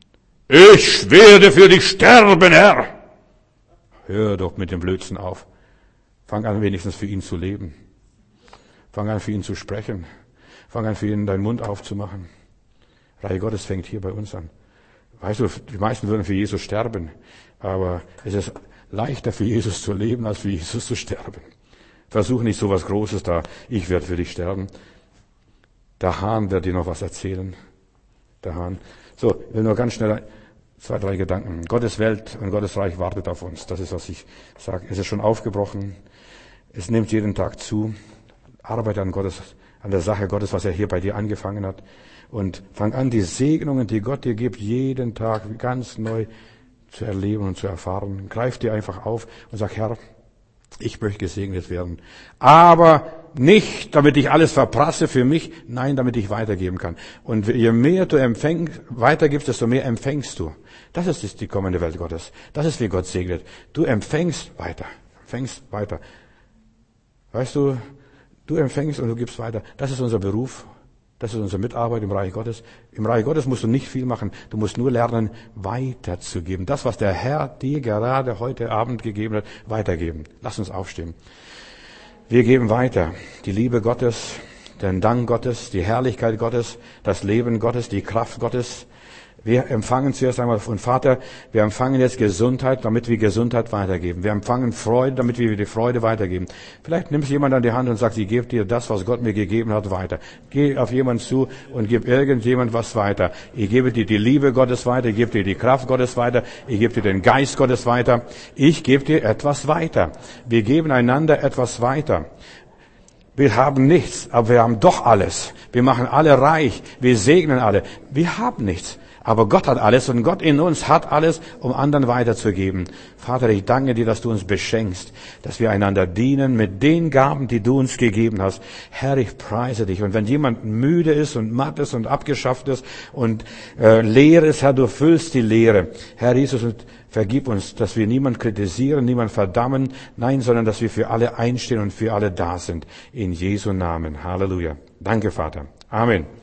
S1: Ich werde für dich sterben, Herr. Hör doch mit dem Blödsinn auf. Fang an, wenigstens für ihn zu leben. Fang an, für ihn zu sprechen. Fang an, für ihn deinen Mund aufzumachen. Reich Gottes fängt hier bei uns an. Weißt du, die meisten würden für Jesus sterben, aber es ist leichter für Jesus zu leben, als für Jesus zu sterben. Versuch nicht so was Großes da, ich werde für dich sterben. Der Hahn wird dir noch was erzählen. Der Hahn. So, ich will nur ganz schnell 2, 3 Gedanken. Gottes Welt und Gottes Reich wartet auf uns. Das ist, was ich sage. Es ist schon aufgebrochen. Es nimmt jeden Tag zu. Arbeite an der Sache Gottes, was er hier bei dir angefangen hat. Und fang an, die Segnungen, die Gott dir gibt, jeden Tag ganz neu zu erleben und zu erfahren. Greif dir einfach auf und sag, Herr, ich möchte gesegnet werden. Aber nicht, damit ich alles verprasse für mich, nein, damit ich weitergeben kann. Und je mehr du weitergibst, desto mehr empfängst du. Das ist die kommende Welt Gottes. Das ist, wie Gott segnet. Du empfängst weiter. Weißt du, du empfängst und du gibst weiter. Das ist unser Beruf. Das ist unsere Mitarbeit im Reich Gottes. Im Reich Gottes musst du nicht viel machen. Du musst nur lernen, weiterzugeben. Das, was der Herr dir gerade heute Abend gegeben hat, weitergeben. Lass uns aufstehen. Wir geben weiter die Liebe Gottes, den Dank Gottes, die Herrlichkeit Gottes, das Leben Gottes, die Kraft Gottes. Wir empfangen zuerst einmal von Vater, wir empfangen jetzt Gesundheit, damit wir Gesundheit weitergeben. Wir empfangen Freude, damit wir die Freude weitergeben. Vielleicht nimmst jemand an die Hand und sagt, ich gebe dir das, was Gott mir gegeben hat, weiter. Geh auf jemanden zu und gib irgendjemand was weiter. Ich gebe dir die Liebe Gottes weiter, ich gebe dir die Kraft Gottes weiter, ich gebe dir den Geist Gottes weiter. Ich gebe dir etwas weiter. Wir geben einander etwas weiter. Wir haben nichts, aber wir haben doch alles. Wir machen alle reich. Wir segnen alle. Wir haben nichts. Aber Gott hat alles und Gott in uns hat alles, um anderen weiterzugeben. Vater, ich danke dir, dass du uns beschenkst, dass wir einander dienen mit den Gaben, die du uns gegeben hast. Herr, ich preise dich. Und wenn jemand müde ist und matt ist und abgeschafft ist und leer ist, Herr, du füllst die Leere. Herr Jesus, vergib uns, dass wir niemand kritisieren, niemand verdammen, nein, sondern dass wir für alle einstehen und für alle da sind. In Jesu Namen. Halleluja. Danke, Vater. Amen.